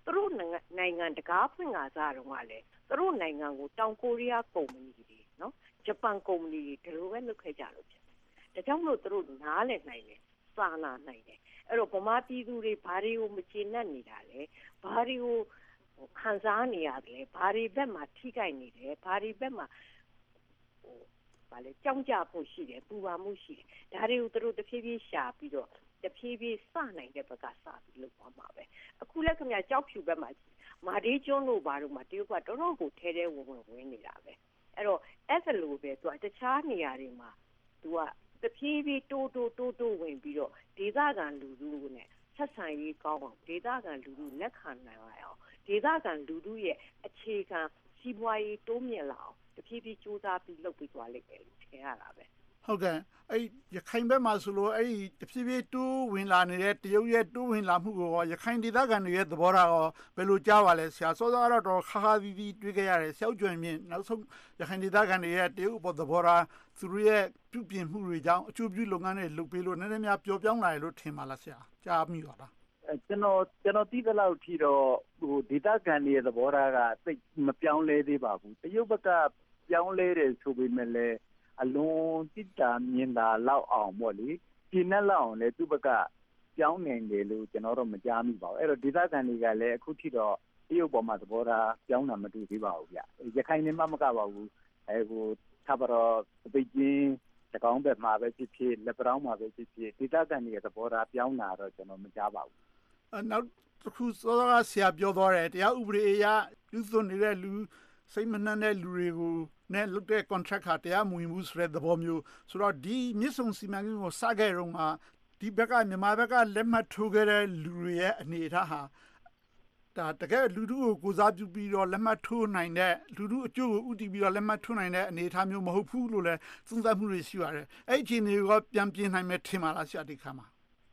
သူတို့နိုင်ငံတကာဖွင့်ကားစားတော့ကလည်းသူတို့နိုင်ငံကိုတောင်ကိုရီးယားကုမ္ပဏီတွေနော်ဂျပန်ကုမ္ပဏီတွေဒီလိုပဲလုပ်ခဲ့ကြလို့ဖြစ်တယ်ဒါကြောင့်မို့သူတို့နားလည်နိုင်တယ်စာနာနိုင်တယ်အဲ့တော့ဗမာပြည်သူတွေဘာတွေကိုမကျေနပ်နေတာလဲဘာတွေကိုခံစားနေရတယ်ဘာတွေဘက်မှာထိခိုက်နေတယ်ဘာတွေဘက်မှာဟိုဘာလဲကြောင်းကြဖို့ရှိတယ်ပူပါမှုရှိတယ်ဒါတွေကိုသူတို့တဖြည်းဖြည်းရှာပြီးတော့တဖြည်းဖြည်းစနိုင်တဲ့ဘက်ကစပြီးလုပ်သွားမှာပဲအခုလည်းခင်ဗျာကြောက်ဖြူဘက်မှာမာဒီကျွန်းတို့ဘာတို့မှာတရုတ်ကတော်တော်ကိုထဲထဲဝင်ဝင်ဝင်နေတာပဲအဲ့တော့အဲ့ဒါလိုပဲသူကတခြားနေရာတွေမှာသူကတဖြည်းဖြည်းတိုးတိုးတိုးတိုးဝင်ပြီးတော့ဒေသခံလူထုနဲ့ဆက်ဆံရေးကောင်းအောင်ဒေသခံလူထုလက်ခံနိုင်အောင်ဒေသခံလူထုရဲ့အခြေခံစီးပွားရေးတိုးမြင့်လာအောင်တဖြည်းဖြည်းစူးစမ်းပြီးလုပ်ပြီးသွားလိမ့်မယ်လို့ထင်ရတာပဲဟုတ်ကဲ့အဲ့ရခိုင်ဘက်မှာဆိုလို့အဲ့တဖြည်းဖြည်းတိုးဝင်လာနေတဲ့တရုတ်ရဲ့တိုးဝင်လာမှုကိုရခိုင်ဒေသခံတွေရဲ့သဘောထားရောဘယ်လိုကြားပါလဲဆရာစောစောကတော့တော့ခါခါသီးသီးတွေ့ခဲ့ရတယ်ဆောက်ကျွမ်းမြင့်နောက်ဆုံးရခိုင်ဒေသခံတွေရဲ့တရုတ်ဘောသဘောထားသူတို့ရဲ့ပြုပြင်မှုတွေကြောင့်အကျိုးပြုလုပ်ငန်းတွေလုပ်ပေးလို့နည်းနည်းများပျော်ပြောင်းလာတယ်လို့ထင်ပါလားဆရာကြားမိပါလားကျွန်တော်ကျွန်တော်သိသလောက်ထိတော့ဟိုဒေသခံတွေရဲ့သဘောထားကသိမပြောင်းလဲသေးပါဘူးတရုတ်ဘက်ကပြောင်းလဲတယ်ဆိုပေမဲ့လည်းအလုံးတိတာမြင်တာလောက်အောင်ပေါ့လေဒီနဲ့လောက်အောင်လေသူ့ဘက်ကပြောင်းနေတယ်လို့ကျွန်တော်တော့မကြားမိပါဘူးအဲ့တော့ဒေသခံတွေကလည်းအခုထိတော့တရုတ်ပေါ်မှာသဘောထားပြောင်းတာမတွေ့သေးပါဘူးဗျရခိုင်နေမှမကပါဘူးအဲဟိုသဘောတော့ပိတ်ကျင်းတကောင်ဘက်မှာပဲဖြစ်ဖြစ်လက်ပတောင်းမှာပဲဖြစ်ဖြစ်ဒေသခံတွေရဲ့သဘောထားပြောင်းတာတော့ကျွန်တော်မကြားပါဘူးအဲနောက်တစ်ခုစောစောကဆရာပြောသွားတယ်တရားဥပဒေအရလူသွန်းနေတဲ့လူစိတ်မနှံ့တဲ့လူတွေကိုနဲ့လုပ်တဲ့ contract ဟာတရားမဝင်ဘူးဆိုတဲ့သဘောမျိုးဆိုတော့ဒီမြစ်ဆုံစီမံကိန်းကိုစခဲ့တော့ကဒီဘက်ကမြန်မာဘက်ကလက်မှတ်ထိုးခဲ့တဲ့လူတွေရဲ့အနေအထားဟာဒါတကယ်လူထုကိုကိုစားပြုပြီးတော့လက်မှတ်ထိုးနိုင်တဲ့လူထုအကျိုးကိုဥတည်ပြီးတော့လက်မှတ်ထိုးနိုင်တဲ့အနေအထားမျိုးမဟုတ်ဘူးလို့လည်းသုံးသပ်မှုတွေရှိပါတယ်အဲ့ဒီအခြေအနေကိုပြန်ပြင်နိုင်မယ်ထင်ပါလားဆရာဒီခါမှာ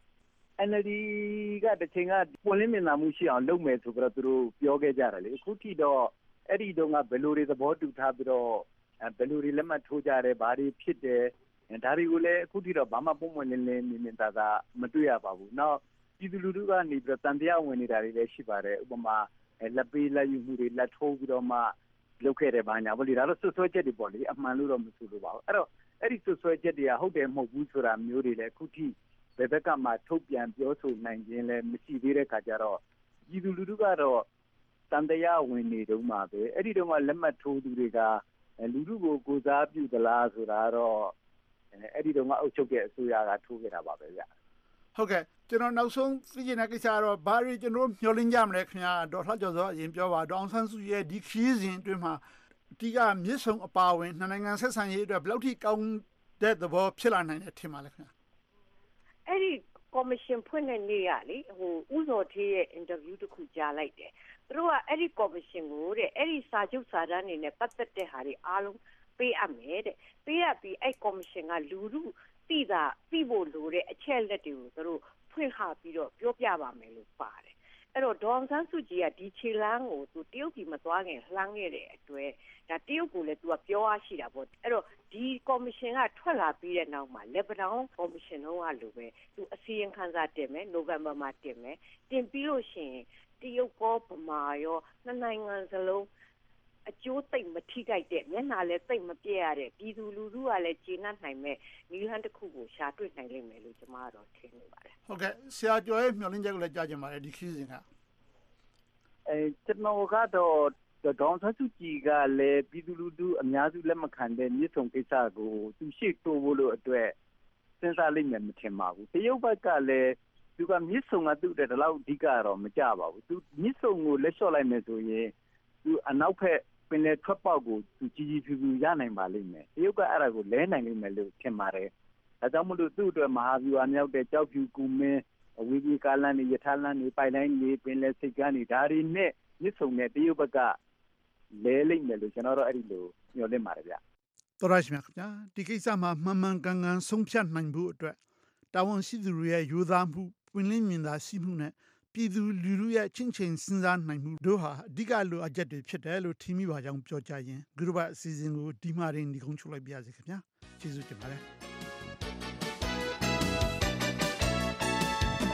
N L D ကတချိန်ကပွင့်လင်းမြင်သာမှုရှိအောင်လုပ်မယ်ဆိုပြီးတော့သူတို့ပြောခဲ့ကြတယ်လေအခုထိတော့အဲ့ဒီတော့ကဘယ်လိုတွေသဘောတူထားပြီးတော့ဘယ်လိုတွေလက်မှတ်ထိုးကြတယ်ဘာတွေဖြစ်တယ်ဒါတွေကိုလည်းအခုထိတော့ဘာမှပုံမှန်လင်းလင်းမြင်မြင်သာသာမတွေ့ရပါဘူး။နောက်ပြည်သူလူထုကနေပြီးတော့တန်တရားဝင်နေတာတွေလည်းရှိပါတယ်။ဥပမာလက်ပေးလက်ယူမှုတွေလက်ထိုးပြီးတော့မှလုပ်ခဲ့တယ်ဘာညာပေါ့လေဒါတော့ဆွဆွဲချက်တွေပေါ့လေအမှန်လို့တော့မဆိုလို့ပါဘူး။အဲ့တော့အဲ့ဒီဆွဆွဲချက်တွေကဟုတ်တယ်မဟုတ်ဘူးဆိုတာမျိုးတွေလည်းအခုထိဘယ်ဘက်ကမှထုတ်ပြန်ပြောဆိုနိုင်ခြင်းလည်းမရှိသေးတဲ့ခါကျတော့ပြည်သူလူထုကတော့တန်တရားဝင်နေတုန်းမှာပဲအဲ့ဒီတော့မှလက်မှတ်ထိုးသူတွေကလူထုကိုကိုစားပြုသလားဆိုတာတော့အဲ့ဒီတော့မှအုပ်ချုပ်တဲ့အစိုးရကထိုးခဲ့တာပါပဲဗျဟုတ်ကဲ့ကျွန်တော်နောက်ဆုံးသိချင်တဲ့ကိစ္စကတော့ဘာတွေကျွန်တော်မျှော်လင့်ကြမလဲခင်ဗျာဒေါက်တာကျော်စောအရင်ပြောပါဒေါအောင်ဆန်းစုရဲ့ဒီခရီးစဉ်အတွင်းမှာအဓိကမြစ်ဆုံအပါဝင်နှစ်နိုင်ငံဆက်ဆံရေးအတွက်ဘယ်လောက်ထိကောင်းတဲ့သဘောဖြစ်လာနိုင်တယ်ထင်ပါလဲခင်ဗျာအဲ့ဒီကော်မရှင်ဖွင့်တဲ့နေ့ကလေဟိုဥစော်ထေးရဲ့အင်တာဗျူးတစ်ခုကြားလိုက်တယ်သူတို့ကအဲ့ဒီကော်မရှင်ကိုတဲ့အဲ့ဒီစာချုပ်စာတမ်းတွေနဲ့ပတ်သက်တဲ့ဟာတွေအားလုံးပေးအပ်မယ်တဲ့ပေးရပြီးအဲ့ကော်မရှင်ကလူလူသိတာသိဖို့လိုတဲ့အချက်လက်တွေကိုသူတို့ဖွင့်ခါပြီးတော့ပြောပြပါမယ်လို့ပါတယ်အဲ့တော့ဒေါအောင်ဆန်းစုကြည်ကဒီခြေလမ်းကိုသူတရုတ်ပြည်မသွားခင်လှမ်းခဲ့တဲ့အတွက်ဒါတရုတ်ကိုလည်းသူကပြောအားရှိတာပေါ့အဲ့တော့ဒီကော်မရှင်ကထွက်လာပြီးတဲ့နောက်မှာလက်ပတောင်းကော်မရှင်တော့ကလိုပဲသူအစည်းအဝေးခန်းစားတင်မယ်နိုဝင်ဘာမှာတင်မယ်တင်ပြီးလို့ရှိရင်တရုတ်ကောဗမာရောနှစ်နိုင်ငံစလုံးအကျိုးသိမ့်မထိခိုက်တဲ့မျက်နှာလည်းသိမ့်မပြည့်ရတဲ့ပြည်သူလူထုကလည်းကျေနပ်နိုင်မဲ့နည်းလမ်းတစ်ခုကိုရှာတွေ့နိုင်လိမ့်မယ်လို့ကျွန်မကတော့ထင်နေပါတယ်ဟုတ်ကဲ့ဆရာကျော်ရဲ့မျှော်လင့်ချက်ကိုလည်းကြားကြပါတယ်ဒီခရီးစဉ်ကအဲကျွန်တော်ကတော့ဒေါန်ဆတ်စုကြည်ကလည်းပြည်သူလူထုအများစုလက်မခံတဲ့မြစ်ဆုံကိစ္စကိုသူရှေ့တိုးဖို့လို့အတွက်စဉ်းစားလိမ့်မယ်မထင်ပါဘူးတရုတ်ဘက်ကလည်းသူကမြစ်ဆုံကသူ့တဲ့ဒီလောက်အဓိကတော့မကြပါဘူးသူမြစ်ဆုံကိုလက်လျှော့လိုက်မယ်ဆိုရင်သူအနောက်ဘက်ပင်လယ်ထွက်ပေါက်ကိုသူကြီးကြီးဖြူဖြူရနိုင်ပါလိမ့်မယ်တရုတ်ကအဲ့ဒါကိုလဲနိုင်လိမ့်မယ်လို့ထင်ပါတယ်ဒါကြောင့်မလို့သူ့အတွက်မဟာဗျူဟာမြောက်တဲ့ကြောက်ဖြူကူမင်းဝီဒီကာလန်တွေယထာလန်တွေပိုင်လိုင်းတွေပင်လယ်စိတ်ကမ်းတွေဒါတွေနဲ့မြစ်ဆုံနဲ့တရုတ်ဘက်ကလဲလိမ့်မယ်လို့ကျွန်တော်တို့အဲ့ဒီလိုညွှန်လင့်ပါတယ်ဗျတော်ရရှိမြခင်ဗျာဒီကိစ္စမှာမှန်မှန်ကန်ကန်ဆုံးဖြတ်နိုင်ဖို့အတွက်တာဝန်ရှိသူတွေရဲ့ယူသားမှုပွင့်လင်းမြင်သာရှိမှုနဲ့ပြည်သူလူထုရဲ့ချင်းချင်းစဉ်းစားနိုင်မှုတို့ဟာအဓိကလိုအပ်ချက်တွေဖြစ်တယ်လို့ထင်မိပါကြောင်းပြောကြရင်ဂရုဘအစီအစဉ်ကိုဒီမှာရင်ဒီကုန်းချုပ်လိုက်ပါရစေခင်ဗျာကျေးဇူးတင်ပါတယ်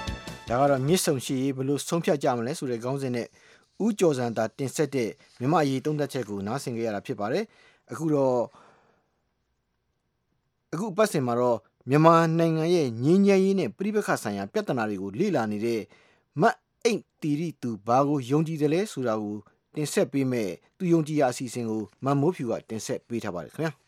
ဒါကတော့မြစ်ဆုံရှိဘလို့ဆုံးဖြတ်ကြမလဲဆိုတဲ့ခေါင်းစဉ်နဲ့ဦးကျော်စံသာတင်ဆက်တဲ့မြန်မာအရေးသုံးသပ်ချက်ကိုနားဆင်ကြရတာဖြစ်ပါတယ်အခုတော့အခုပတ်စင်မှာတော့မြန်မာနိုင်ငံရဲ့ငြိမ်းချမ်းရေးနဲ့ပြည်ပခါဆိုင်ရာပြဿနာတွေကိုလေ့လာနေတဲ့မတ်အိမ်တီရီသူဘာကိုယုံကြည်တယ်လဲဆိုတာကိုတင်ဆက်ပေးမယ်သူယုံကြည်ရာအစီအစဉ်ကိုမန်မိုးဖြူကတင်ဆက်ပေးထားပါတယ်ခင်ဗျာ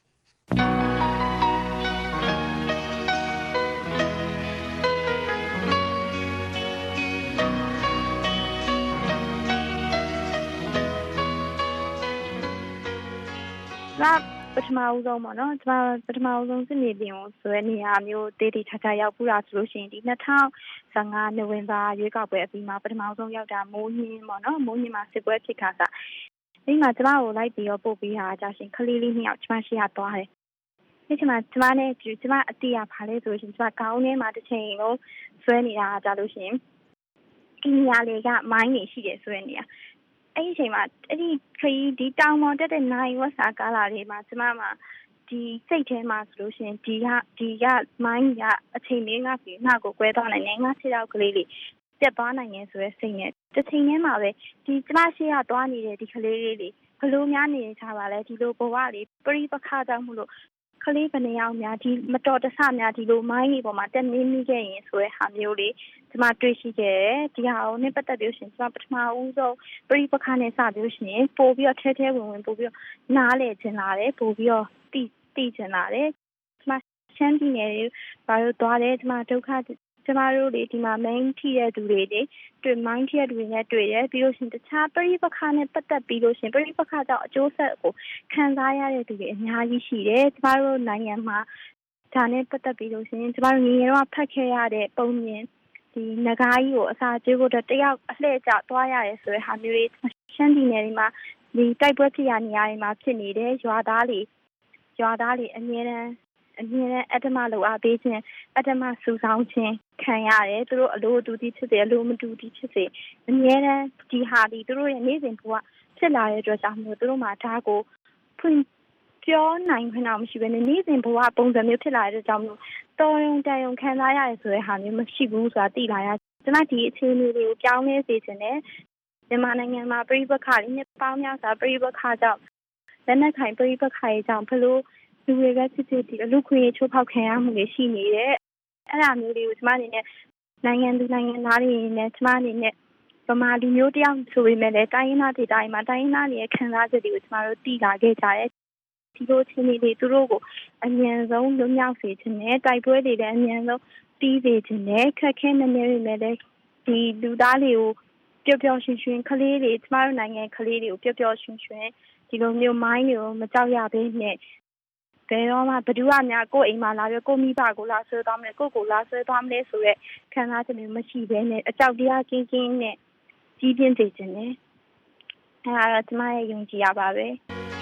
ပထမဦးဆုံးပေါ့နော်ကျွန်မပထမဦးဆုံးစစ်မြေပြင်ကိုဆိုတဲ့နေရာမျိုးတေးတေးချာချာရောက်ပူတာဆိုလို့ရှိရင်ဒီ၂၀၁၅နိုဝင်ဘာရွေးကောက်ပွဲအပြီးမှာပထမဆုံးရောက်တာမိုးညင်းပေါ့နော်မိုးညင်းမှာစစ်ပွဲဖြစ်ခါကဒီမှာကျွန်မကိုလိုက်ပြီးတော့ပို့ပြီးတာကြာရှင်ခလေးလေးနှစ်ယောက်ကျွန်မရှိရသွားတယ်ဒီချိန်မှာကျွန်မနဲ့ကျွန်မအတိအရဖားလဲဆိုလို့ရှိရင်ကျွန်မခေါင်းထဲမှာတစ်ချိန်လုံးဆွဲနေတာကြာလို့ရှိရင်ဒီနေရာလေးကမိုင်းနေရှိတယ်ဆိုတဲ့နေရာအဲ့ဒီအချိန်မှာအဲ့ဒီခရီးဒီတောင်ပေါ်တက်တဲ့နိုင်ဝက်စာကားလာလေးမှာကျမမှာဒီစိတ်ထဲမှာဆိုလို့ရှိရင်ဒီကဒီကမိုင်းကအချိန်လေးငါပြီးငါကိုကွဲသွားနိုင်တယ်ငါခြေထောက်ကလေးလေးပြတ်သွားနိုင်တယ်ဆိုတဲ့စိတ်နဲ့တစ်ချိန်ထဲမှာပဲဒီကျမရှိရသွားနေတဲ့ဒီကလေးလေးလေးဘလို့များနေကြပါလဲဒီလိုဘဝလေးပရိပခါကြောင့်မလို့ကလေးဘယ်နှယောက်များဒီမတော်တဆများဒီလိုမိုင်းကြီးပေါ်မှာတက်နေမိခဲ့ရင်ဆိုတဲ့ဟာမျိုးလေးကျမတွေ့ရှိခဲ့တယ်ဒီဟာကိုနဲ့ပတ်သက်လို့ရှင်ကျမပထမဦးဆုံးပရိပခါနဲ့စပြီးရှင်ပို့ပြီးတော့ထဲထဲဝင်ဝင်ပို့ပြီးတော့နားလေချင်လာတယ်ပို့ပြီးတော့တိတိချင်လာတယ်ကျမရှမ်းပြည်နယ်တွေဘာလို့သွားတယ်ကျမဒုက္ခကျမတို့တွေဒီမှာ main ထိတဲ့သူတွေတွေတွေ့ mind ထိတဲ့သူတွေနဲ့တွေ့တယ်ပြီးလို့ရှင်တခြားပရိပခါနဲ့ပတ်သက်ပြီးလို့ရှင်ပရိပခါကြောင့်အကျိုးဆက်ကိုခံစားရတဲ့သူတွေအများကြီးရှိတယ်ကျမတို့နိုင်ငံမှာဒါနဲ့ပတ်သက်ပြီးလို့ရှင်ကျမတို့ငယ်ငယ်တော့ဖတ်ခဲ့ရတဲ့ပုံမြင်ဒီငကားကြီးကိုအစာကျွေးဖို့တယောက်အလှည့်ကျသွားရတယ်ဆိုတဲ့ဟာမျိုးတွေရှမ်းပြည်နယ်တွေမှာဒီတိုက်ပွဲဖြစ်ရနေရာတွေမှာဖြစ်နေတယ်ရွာသားတွေရွာသားတွေအများတန်းအမြဲတမ်းအတ္တမလိုအားပေးခြင်းအတ္တမစူဆောင်းခြင်းခံရတယ်သူတို့အလိုတူတီဖြစ်စေအလိုမတူတီဖြစ်စေအမြဲတမ်းဒီဟာဒီသူတို့ရဲ့နေ့စဉ်ဘဝဖြစ်လာတဲ့အတွက်ကြောင့်မို့သူတို့မှာဒါကိုဖွင့်ပြောနိုင်ခွင့်တော့မရှိဘဲနဲ့နေ့စဉ်ဘဝပုံစံမျိုးဖြစ်လာတဲ့အတွက်ကြောင့်မို့တော်ရုံတန်ရုံခံစားရတယ်ဆိုတဲ့ဟာမျိုးမရှိဘူးဆိုတာသိလာရကျွန်မဒီအခြေအနေတွေကိုပြောင်းလဲစေချင်တယ်မြန်မာနိုင်ငံမှာပြည်ပခါလေးနဲ့ပေါင်းများစွာပြည်ပခါကြောင့်လက်နက်ခိုင်ပြည်ပခါရေးကြောင့်ဘလို့လူတွေကစစ်စစ်ဒီအလူခွေချိုးဖောက်ခံရမှုတွေရှိနေတယ်အဲ့ဒါမျိုးတွေကိုကျမအနေနဲ့နိုင်ငံသူနိုင်ငံသားတွေနဲ့ကျမအနေနဲ့ဗမာလူမျိုးတယောက်ဆိုပေမဲ့လည်းတိုင်းရင်းသားဒေသတွေမှာတိုင်းရင်းသားတွေရဲ့ခံစားချက်တွေကိုကျမတို့သိလာခဲ့ကြတယ်ဒီလိုချင်းတွေသူတို့ကိုအမြန်ဆုံးလွတ်မြောက်စေချင်တယ်တိုက်ပွဲတွေလည်းအမြန်ဆုံးတီးစေချင်တယ်ခက်ခဲနေနေပေမဲ့လည်းဒီလူသားတွေကိုပျော်ပျော်ရွှင်ရွှင်ကလေးတွေကျမတို့နိုင်ငံကလေးတွေကိုပျော်ပျော်ရွှင်ရွှင်ဒီလိုမျိုးမိုင်းတွေကိုမကြောက်ရဘဲနဲ့ဘယ်တော့မှဘယ်သူမှများကိုယ်အိမ်မှာလာပြီးကိုမိဘကိုလာဆွဲသွားမလဲကိုကိုလာဆွဲသွားမလဲဆိုရက်ခံစားချက်မျိုးမရှိဘဲနဲ့အကြောက်တရားကင်းကင်းနဲ့ကြီးပြင်းစေခြင်းနဲ့အဲဒါတော့ကျမရဲ့ယုံကြည်ရပါပဲ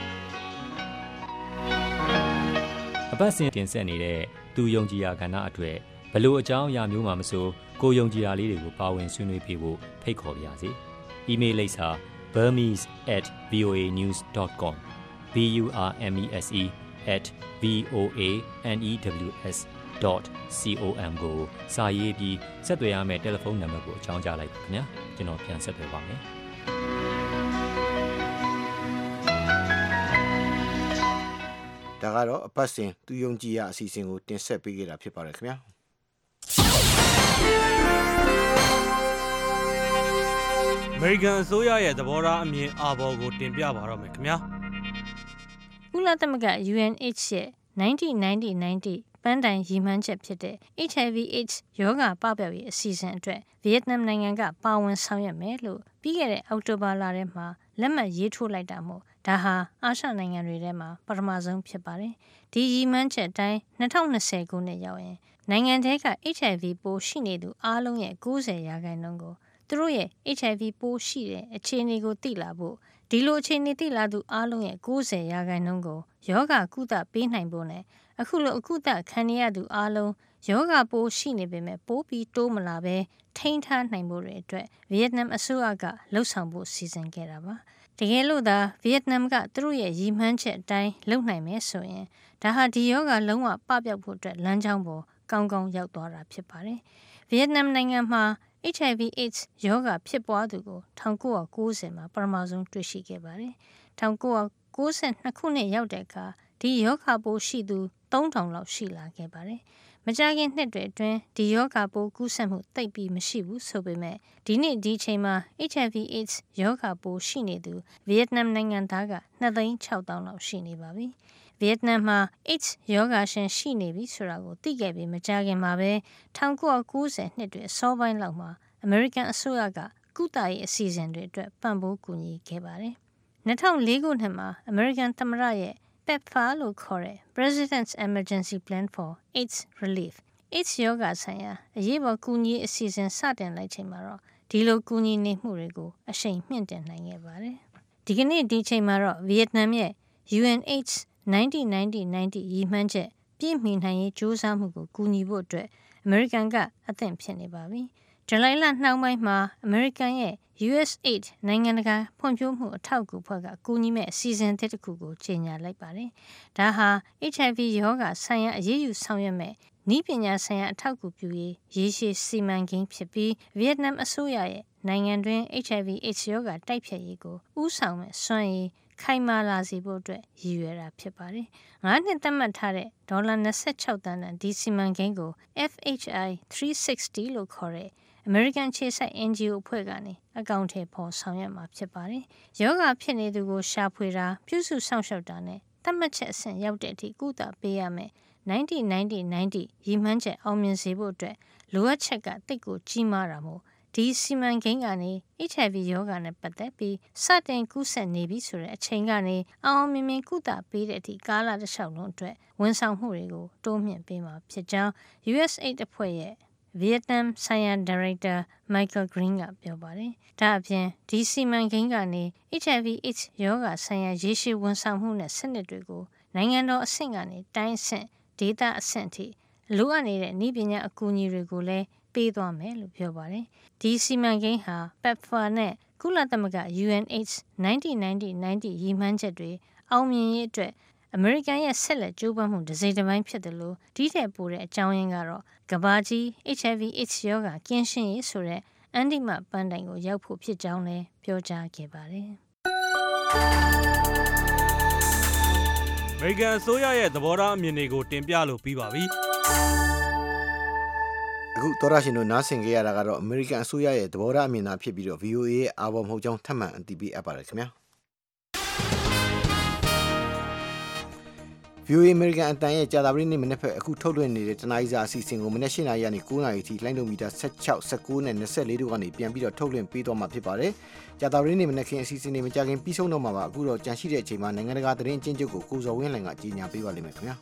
အပတ်စဉ်တင်ဆက်နေတဲ့သူယုံကြည်ရာကဏ္ဍအတွေ့ဘလို့အကြောင်းအရာမျိုးမှမဆိုကိုယုံကြည်ရာလေးတွေကိုပါဝင်ဆွေးနွေးပြဖို့ဖိတ်ခေါ်ပါရစေ။ email လိပ်စာ burmese at voa news dot com b u r m e s e at voa news dot com ကိုစာရေးပြီးဆက်သွယ်ရမယ့်တယ်လီဖုန်းနံပါတ်ကိုအကြောင်းကြားလိုက်ပါခင်ဗျာကျွန်တော်ပြန်ဆက်သွယ်ပါမယ်ဒါကတော့အပတ်စဉ်သူယုံကြည်ရာအစီအစဉ်ကိုတင်ဆက်ပေးခဲ့တာဖြစ်ပါတယ်ခင်ဗျာအမေရိကန်အစိုးရရဲ့သဘောထားအမြင်အာဘော်ကိုတင်ပြပါတော့မယ်ခင်ဗျာကုလသမဂ္ဂ U N H ရဲ့ninety ninety ninety ပန်းတိုင်ရည်မှန်းချက်ဖြစ်တဲ့ H I V AIDS ရောဂါပပျောက်ရေးအစီအစဉ်အတွက်ဗီယက်နမ်နိုင်ငံကပါဝင်ဆောင်ရွက်မယ်လို့ပြီးခဲ့တဲ့အောက်တိုဘာလထဲမှာလက်မှတ်ရေးထိုးလိုက်တာမို့ဒါဟာအာရှနိုင်ငံတွေထဲမှာပထမဆုံးဖြစ်ပါတယ်။ဒီရည်မှန်းချက်တိုင်းtwenty twentyခုနှစ်ရောက်ရင်နိုင်ငံထဲက H I V ပိုးရှိနေသူအားလုံးရဲ့ninetyရာခိုင်နှုန်းကိုသူတို့ရဲ့ H I V ပိုးရှိတဲ့အခြေအနေကိုသိလာဖို့ဒီလိုအခြေအနေသိလာသူအားလုံးရဲ့ninetyရာခိုင်နှုန်းကိုယောဂကုသပေးနိုင်ဖို့နဲ့အခုလိုအကုသခံရသူအားလုံးယောဂပိုးရှိနေပေမဲ့ပိုးပြီးတိုးမလာပဲထိန်းထားနိုင်ဖို့တွေအတွက်ဗီယက်နမ်အစိုးရကလှုံ့ဆော်ဖို့စီစဉ်ခဲ့တာပါတကယ်လို့သာဗီယက်နမ်ကသူတို့ရဲ့ရည်မှန်းချက်အတိုင်းလုပ်နိုင်မယ်ဆိုရင်ဒါဟာဒီယောဂလုံးဝပပျောက်ဖို့အတွက်လမ်းကြောင်းပေါ်ကောင်းကောင်းရောက်သွားတာဖြစ်ပါတယ်ဗီယက်နမ်နိုင်ငံမှာ H I V AIDS ရောဂါဖြစ်ပွားသူကို၁၉၉၀မှာပထမဆုံးတွေ့ရှိခဲ့ပါတယ်။၁၉၉၂ခုနှစ်ရောက်တဲ့အခါဒီရောဂါပိုးရှိသူသုံးထောင်လောက်ရှိလာခဲ့ပါတယ်။မကြာခင်နှစ်တွေအတွင်းဒီရောဂါပိုးကူးစက်မှုသိပ်ပြီးမရှိဘူးဆိုပေမဲ့ဒီနေ့ဒီချိန်မှာ H I V AIDS ရောဂါပိုးရှိနေသူဗီယက်နမ်နိုင်ငံသားကနှစ်သိန်းခြောက်သောင်းလောက်ရှိနေပါပြီ။ဗီယက်နမ်မှာ AIDS ရောဂါရှင်ရှိနေပြီဆိုတာကိုသိခဲ့ပြီးမကြာခင်မှာပဲ၁၉၉၀နှစ်တွေအစောပိုင်းလောက်မှာအမေရိကန်အစိုးရကကုသရေးအစီအစဉ်တွေအတွက်ပံ့ပိုးကူညီခဲ့ပါတယ်။၂၀၀၄ခုနှစ်မှာအမေရိကန်သမ္မတရဲ့ PEPFAR လို့ခေါ်တဲ့ President's Emergency Plan for AIDS Relief AIDS ရောဂါဆိုင်ရာအရေးပေါ်ကူညီအစီအစဉ်စတင်လိုက်ချိန်မှာတော့ဒီလိုကူညီနေမှုတွေကိုအရှိန်မြင့်တင်နိုင်ခဲ့ပါတယ်။ဒီကနေ့ဒီချိန်မှာတော့ဗီယက်နမ်ရဲ့ U N AIDS ninety ninety ninety ရည်မှန်းချက်ပြည့်မီနိုင်ရေးကြိုးစားမှုကိုကူညီဖို့အတွက်အမေရိကန်ကအသင့်ဖြစ်နေပါပြီ။ဇူလိုင်လနှောင်းပိုင်းမှာအမေရိကန်ရဲ့ U S A I D နိုင်ငံတကာဖွံ့ဖြိုးမှုအထောက်အကူဖွဲ့ကကူညီမဲ့အစီအစဉ်တစ်ခုကိုကြေညာလိုက်ပါတယ်။ဒါဟာ H I V ရောဂါဆိုင်ရာအရေးယူဆောင်ရွက်မဲ့နည်းပညာဆိုင်ရာအထောက်အကူပြုရေးရေရှည်စီမံကိန်းဖြစ်ပြီးဗီယက်နမ်အစိုးရရဲ့နိုင်ငံတွင်း H I V AIDS ရောဂါတိုက်ဖျက်ရေးကိုဦးဆောင်မဲ့စွမ်းရည်ခိုင်မာလာစေဖို့အတွက်ရည်ရွယ်တာဖြစ်ပါတယ်။ငါးနှစ်သတ်မှတ်ထားတဲ့ဒေါ်လာ၂၆တန်းတန်ဒီစီမံကိန်းကို F H I three sixty လို့ခေါ်တဲ့အမေရိကန်ခြေစိုက် N G O အဖွဲ့ကနေအကောင့်ထဲပေါ်ဆောင်ရွက်မှာဖြစ်ပါတယ်။ယောဂဖြစ်နေသူကိုရှာဖွေတာပြုစုစောင့်ရှောက်တာနဲ့သတ်မှတ်ချက်အဆင့်ရောက်တဲ့အထိကုသပေးရမယ်။ ninety ninety ninety ရည်မှန်းချက်အောင်မြင်စေဖို့အတွက်လိုအပ်ချက်ကတိတ်ကိုကြီးမားတာမို့ဒီစီမံကိန်းကနေ H I V ရောဂါနဲ့ပတ်သက်ပြီးစတင်ကူးစက်နေပြီဆိုတဲ့အချိန်ကနေအောင်အောင်မြင်မြင်ကုသပေးတဲ့အထိကာလတစ်လျှောက်လုံးအတွက်ဝန်ဆောင်မှုတွေကိုတိုးမြှင့်ပေးမှာဖြစ်ကြောင်း U S A I D အဖွဲ့ရဲ့ဗီယက်နမ်ဆိုင်ရာဒါရိုက်တာ Michael Green ကပြောပါတယ်။ဒါအပြင်ဒီစီမံကိန်းကနေ H I V AIDS ရောဂါဆိုင်ရာရေရှည်ဝန်ဆောင်မှုနဲ့စနစ်တွေကိုနိုင်ငံတော်အဆင့်ကနေတိုင်းအဆင့်ဒေသအဆင့်ထိလိုအပ်နေတဲ့နည်းပညာအကူအညီတွေကိုလည်းပေးသွားမယ်လို့ပြောပါတယ်။ဒီစီမံကိန်းဟာ PEPFAR နဲ့ကုလသမဂ္ဂ U N AIDS ninety ninety ninety ရည်မှန်းချက်တွေအောင်မြင်ရေးအတွက်အမေရိကန်ရဲ့ဆက်လက်ကြိုးပမ်းမှုတစ်စိတ်တစ်ပိုင်းဖြစ်တယ်လို့ဒီထက်ပိုတဲ့အကြောင်းရင်းကတော့ကမ္ဘာကြီး H I V AIDS ရောဂါကင်းရှင်းရေးဆိုတဲ့အန္တိမပန်းတိုင်ကိုရောက်ဖို့ဖြစ်ကြောင်းလည်းပြောကြားခဲ့ပါတယ်။အမေရိကန်အစိုးရရဲ့သဘောထားအမြင်တွေကိုတင်ပြလို့ပြီးပါပြီ။အခုသောရရှင်တို့နားဆင်ကြရတာကတော့အမေရိကန်အစိုးရရဲ့သဘောထားအမြင်သာဖြစ်ပြီးတော့ V O A ရဲ့အာဘော်မဟုတ်ကြောင်းထပ်မံအတည်ပြုအပ်ပါတယ်ခင်ဗျာ။ V O A အမေရိကန်အတန်ရဲ့ကြာသပတေးနေ့မနေ့ဖက်အခုထုတ်လွှင့်နေတဲ့တနအီစာအစီအစဉ်ကိုမနေ့၈နာရီကနေ၉နာရီအထိလိုင်းဒိုမီတာ၁၆ ၁၉နဲ့၂၄တို့ကနေပြန်ပြီးတော့ထုတ်လွှင့်ပေးသွားမှာဖြစ်ပါတယ်။ကြာသပတေးနေ့မနေ့ခင်အစီအစဉ်တွေမကြခင်ပြီးဆုံးတော့မှာပါအခုတော့ကြန့်ရှိတဲ့အချိန်မှာနိုင်ငံတကာသတင်းအကျဉ်းချုပ်ကိုကိုစော်ဝင်းလှိုင်ကကြီးညာပေးပါလိမ့်မယ်ခင်ဗျာ။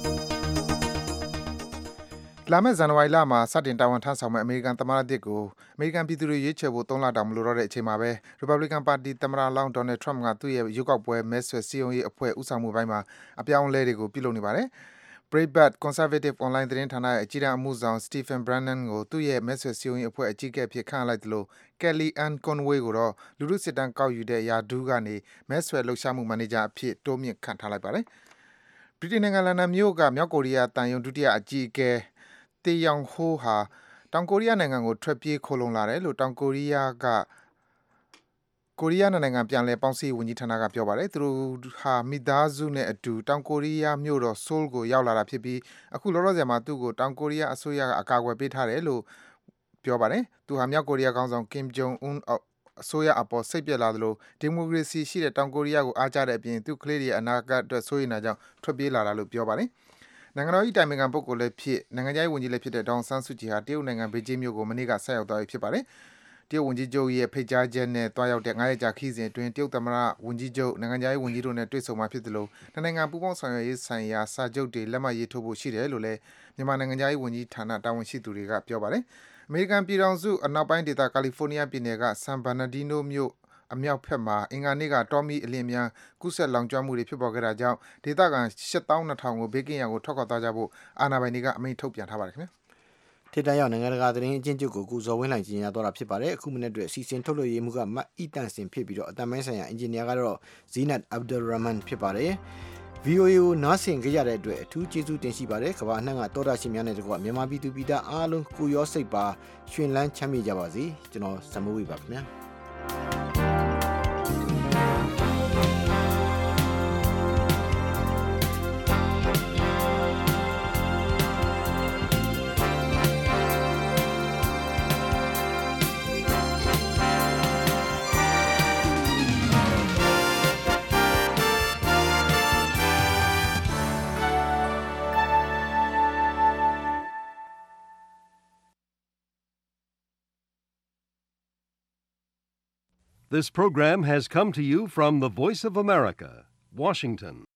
လာမယ့်ဇန်နဝါရီလမှာစတင်တာဝန်ထမ်းဆောင်မဲ့အမေရိကန်သမ္မတတစ်ကိုအမေရိကန်ပြည်သူတွေရွေးချယ်ဖို့သုံးလတောင်မလိုတော့တဲ့အချိန်မှာပဲ Republican Party သမ္မတလောင်း Donald Trump ကသူ့ရဲ့ရွေးကောက်ပွဲမဲဆွယ်စည်းရုံးရေးအဖွဲ့ဦးဆောင်မှုပိုင်းမှာအပြောင်းအလဲတွေကိုပြုလုပ်နေပါတယ်။ Breitbart Conservative Online သတင်းဌာနရဲ့အကြီးတန်းအမှုဆောင် Stephen Brennan ကိုသူ့ရဲ့မဲဆွယ်စည်းရုံးရေးအဖွဲ့အကြီးအကဲအဖြစ်ခန့်အပ်လိုက်သလို Kellyanne Conway ကိုတော့လူထုစစ်တမ်းကောက်ယူတဲ့ရာထူးကနေမဲဆွယ်လှုပ်ရှားမှုမန်နေဂျာအဖြစ်တိုးမြှင့်ခန့်ထားလိုက်ပါတယ်။ဗြိတိန်နိုင်ငံလန်ဒန်မြို့ကမြောက်ကိုရီးယားတန်ယုံဒုတိယအကြီးအကဲတေယောင်ဟိုးဟာတောင်ကိုရီးယားနိုင်ငံကိုထွက်ပြေးခိုလုံလာတယ်လို့တောင်ကိုရီးယားကကိုရီးယားနိုင်ငံပြန်လည်ပေါင်းစည်းဝန်ကြီးဌာနကပြောပါတယ်သူတို့ဟာမိသားစုနဲ့အတူတောင်ကိုရီးယားမြို့တော်ဆိုးလ်ကိုရောက်လာတာဖြစ်ပြီးအခုလောလောဆယ်မှာသူ့ကိုတောင်ကိုရီးယားအစိုးရကအကာအကွယ်ပေးထားတယ်လို့ပြောပါတယ်သူဟာမြောက်ကိုရီးယားခေါင်းဆောင် Kim Jong Un အစိုးရအပေါ်စိတ်ပြက်လာသလိုဒီမိုကရေစီရှိတဲ့တောင်ကိုရီးယားကိုအားကျတဲ့အပြင်သူ့ကလေးတွေအနာဂတ်အတွက်စိုးရိမ်တာကြောင့်ထွက်ပြေးလာတာလို့ပြောပါတယ်နိုင်ငံတော်၏တိုင်ပင်ခံပုဂ္ဂိုလ်လည်းဖြစ်နိုင်ငံခြားရေးဝန်ကြီးလည်းဖြစ်တဲ့ဒေါအောင်ဆန်းစုကြည်ဟာတရုတ်နိုင်ငံဘေကျင်းမြို့ကိုမနေ့ကဆက်ရောက်သွားပြီဖြစ်ပါတယ်။တရုတ်ဝန်ကြီးချုပ်ရဲ့ဖိတ်ကြားချက်နဲ့တွားရောက်တဲ့ငါးရက်ကြာခီးစဉ်အတွင်းတရုတ်သမ္မတဝန်ကြီးချုပ်နိုင်ငံခြားရေးဝန်ကြီးတို့နဲ့တွေ့ဆုံမှာဖြစ်တယ်လို့နိုင်ငံပူးပေါင်းဆောင်ရွက်ရေးဆိုင်ရာစာချုပ်တွေလက်မှတ်ရေးထိုးဖို့ရှိတယ်လို့လည်းမြန်မာနိုင်ငံခြားရေးဝန်ကြီးဌာနတာဝန်ရှိသူတွေကပြောပါတယ်။အမေရိကန်ပြည်ထောင်စုအနောက်ပိုင်းဒေသကယ်လီဖိုးနီးယားပြည်နယ်ကဆန်ဘာနာဒီနိုမြို့အမြောက်ဖက်မှာအင်္ဂါနေ့ကတောမီအလင်းများကုဆက်လောင်ကျွမ်းမှုတွေဖြစ်ပေါ်ခဲ့တာကြောင့်ဒေသခံရှစ်သောင်းနှစ်ထောင်ကိုဘေးကင်းရာကိုထွက်ခွာသွားကြဖို့အာဏာပိုင်တွေကအမိန့်ထုတ်ပြန်ထားပါတယ်ခင်ဗျာ။ထိပ်တန်းရောက်နိုင်ငံတကာသတင်းအကျဉ်းချုပ်ကိုကိုဇော်ဝင်းလှိုင်ကြီးညာတော့တာဖြစ်ပါတယ်အခုမိနစ်အတွက်စီစဉ်ထုတ်လွှင့်ရေးမှုကမတ်အီတန်စင်ဖြစ်ပြီးတော့အတမန်ဆိုင်ရာအင်ဂျင်နီယာကတော့ဇီနတ်အဗ်ဒူရမန်ဖြစ်ပါတယ်။ဗီအိုအေ ကိုနားဆင်ကြရတဲ့အတွက်အထူးကျေးဇူးတင်ရှိပါတယ်ကမ္ဘာအနှံ့ကတောတာရှင်များနဲ့တကွမြန်မာပြည်သူပြည်သားအားလုံးကိုရောစိတ်ပါရွှင်လန်းချမ်းမြေ့ကြပါစေကျွန်တော်စမိုးဝေပါခင်ဗျာ This program has come to you from the Voice of America, Washington.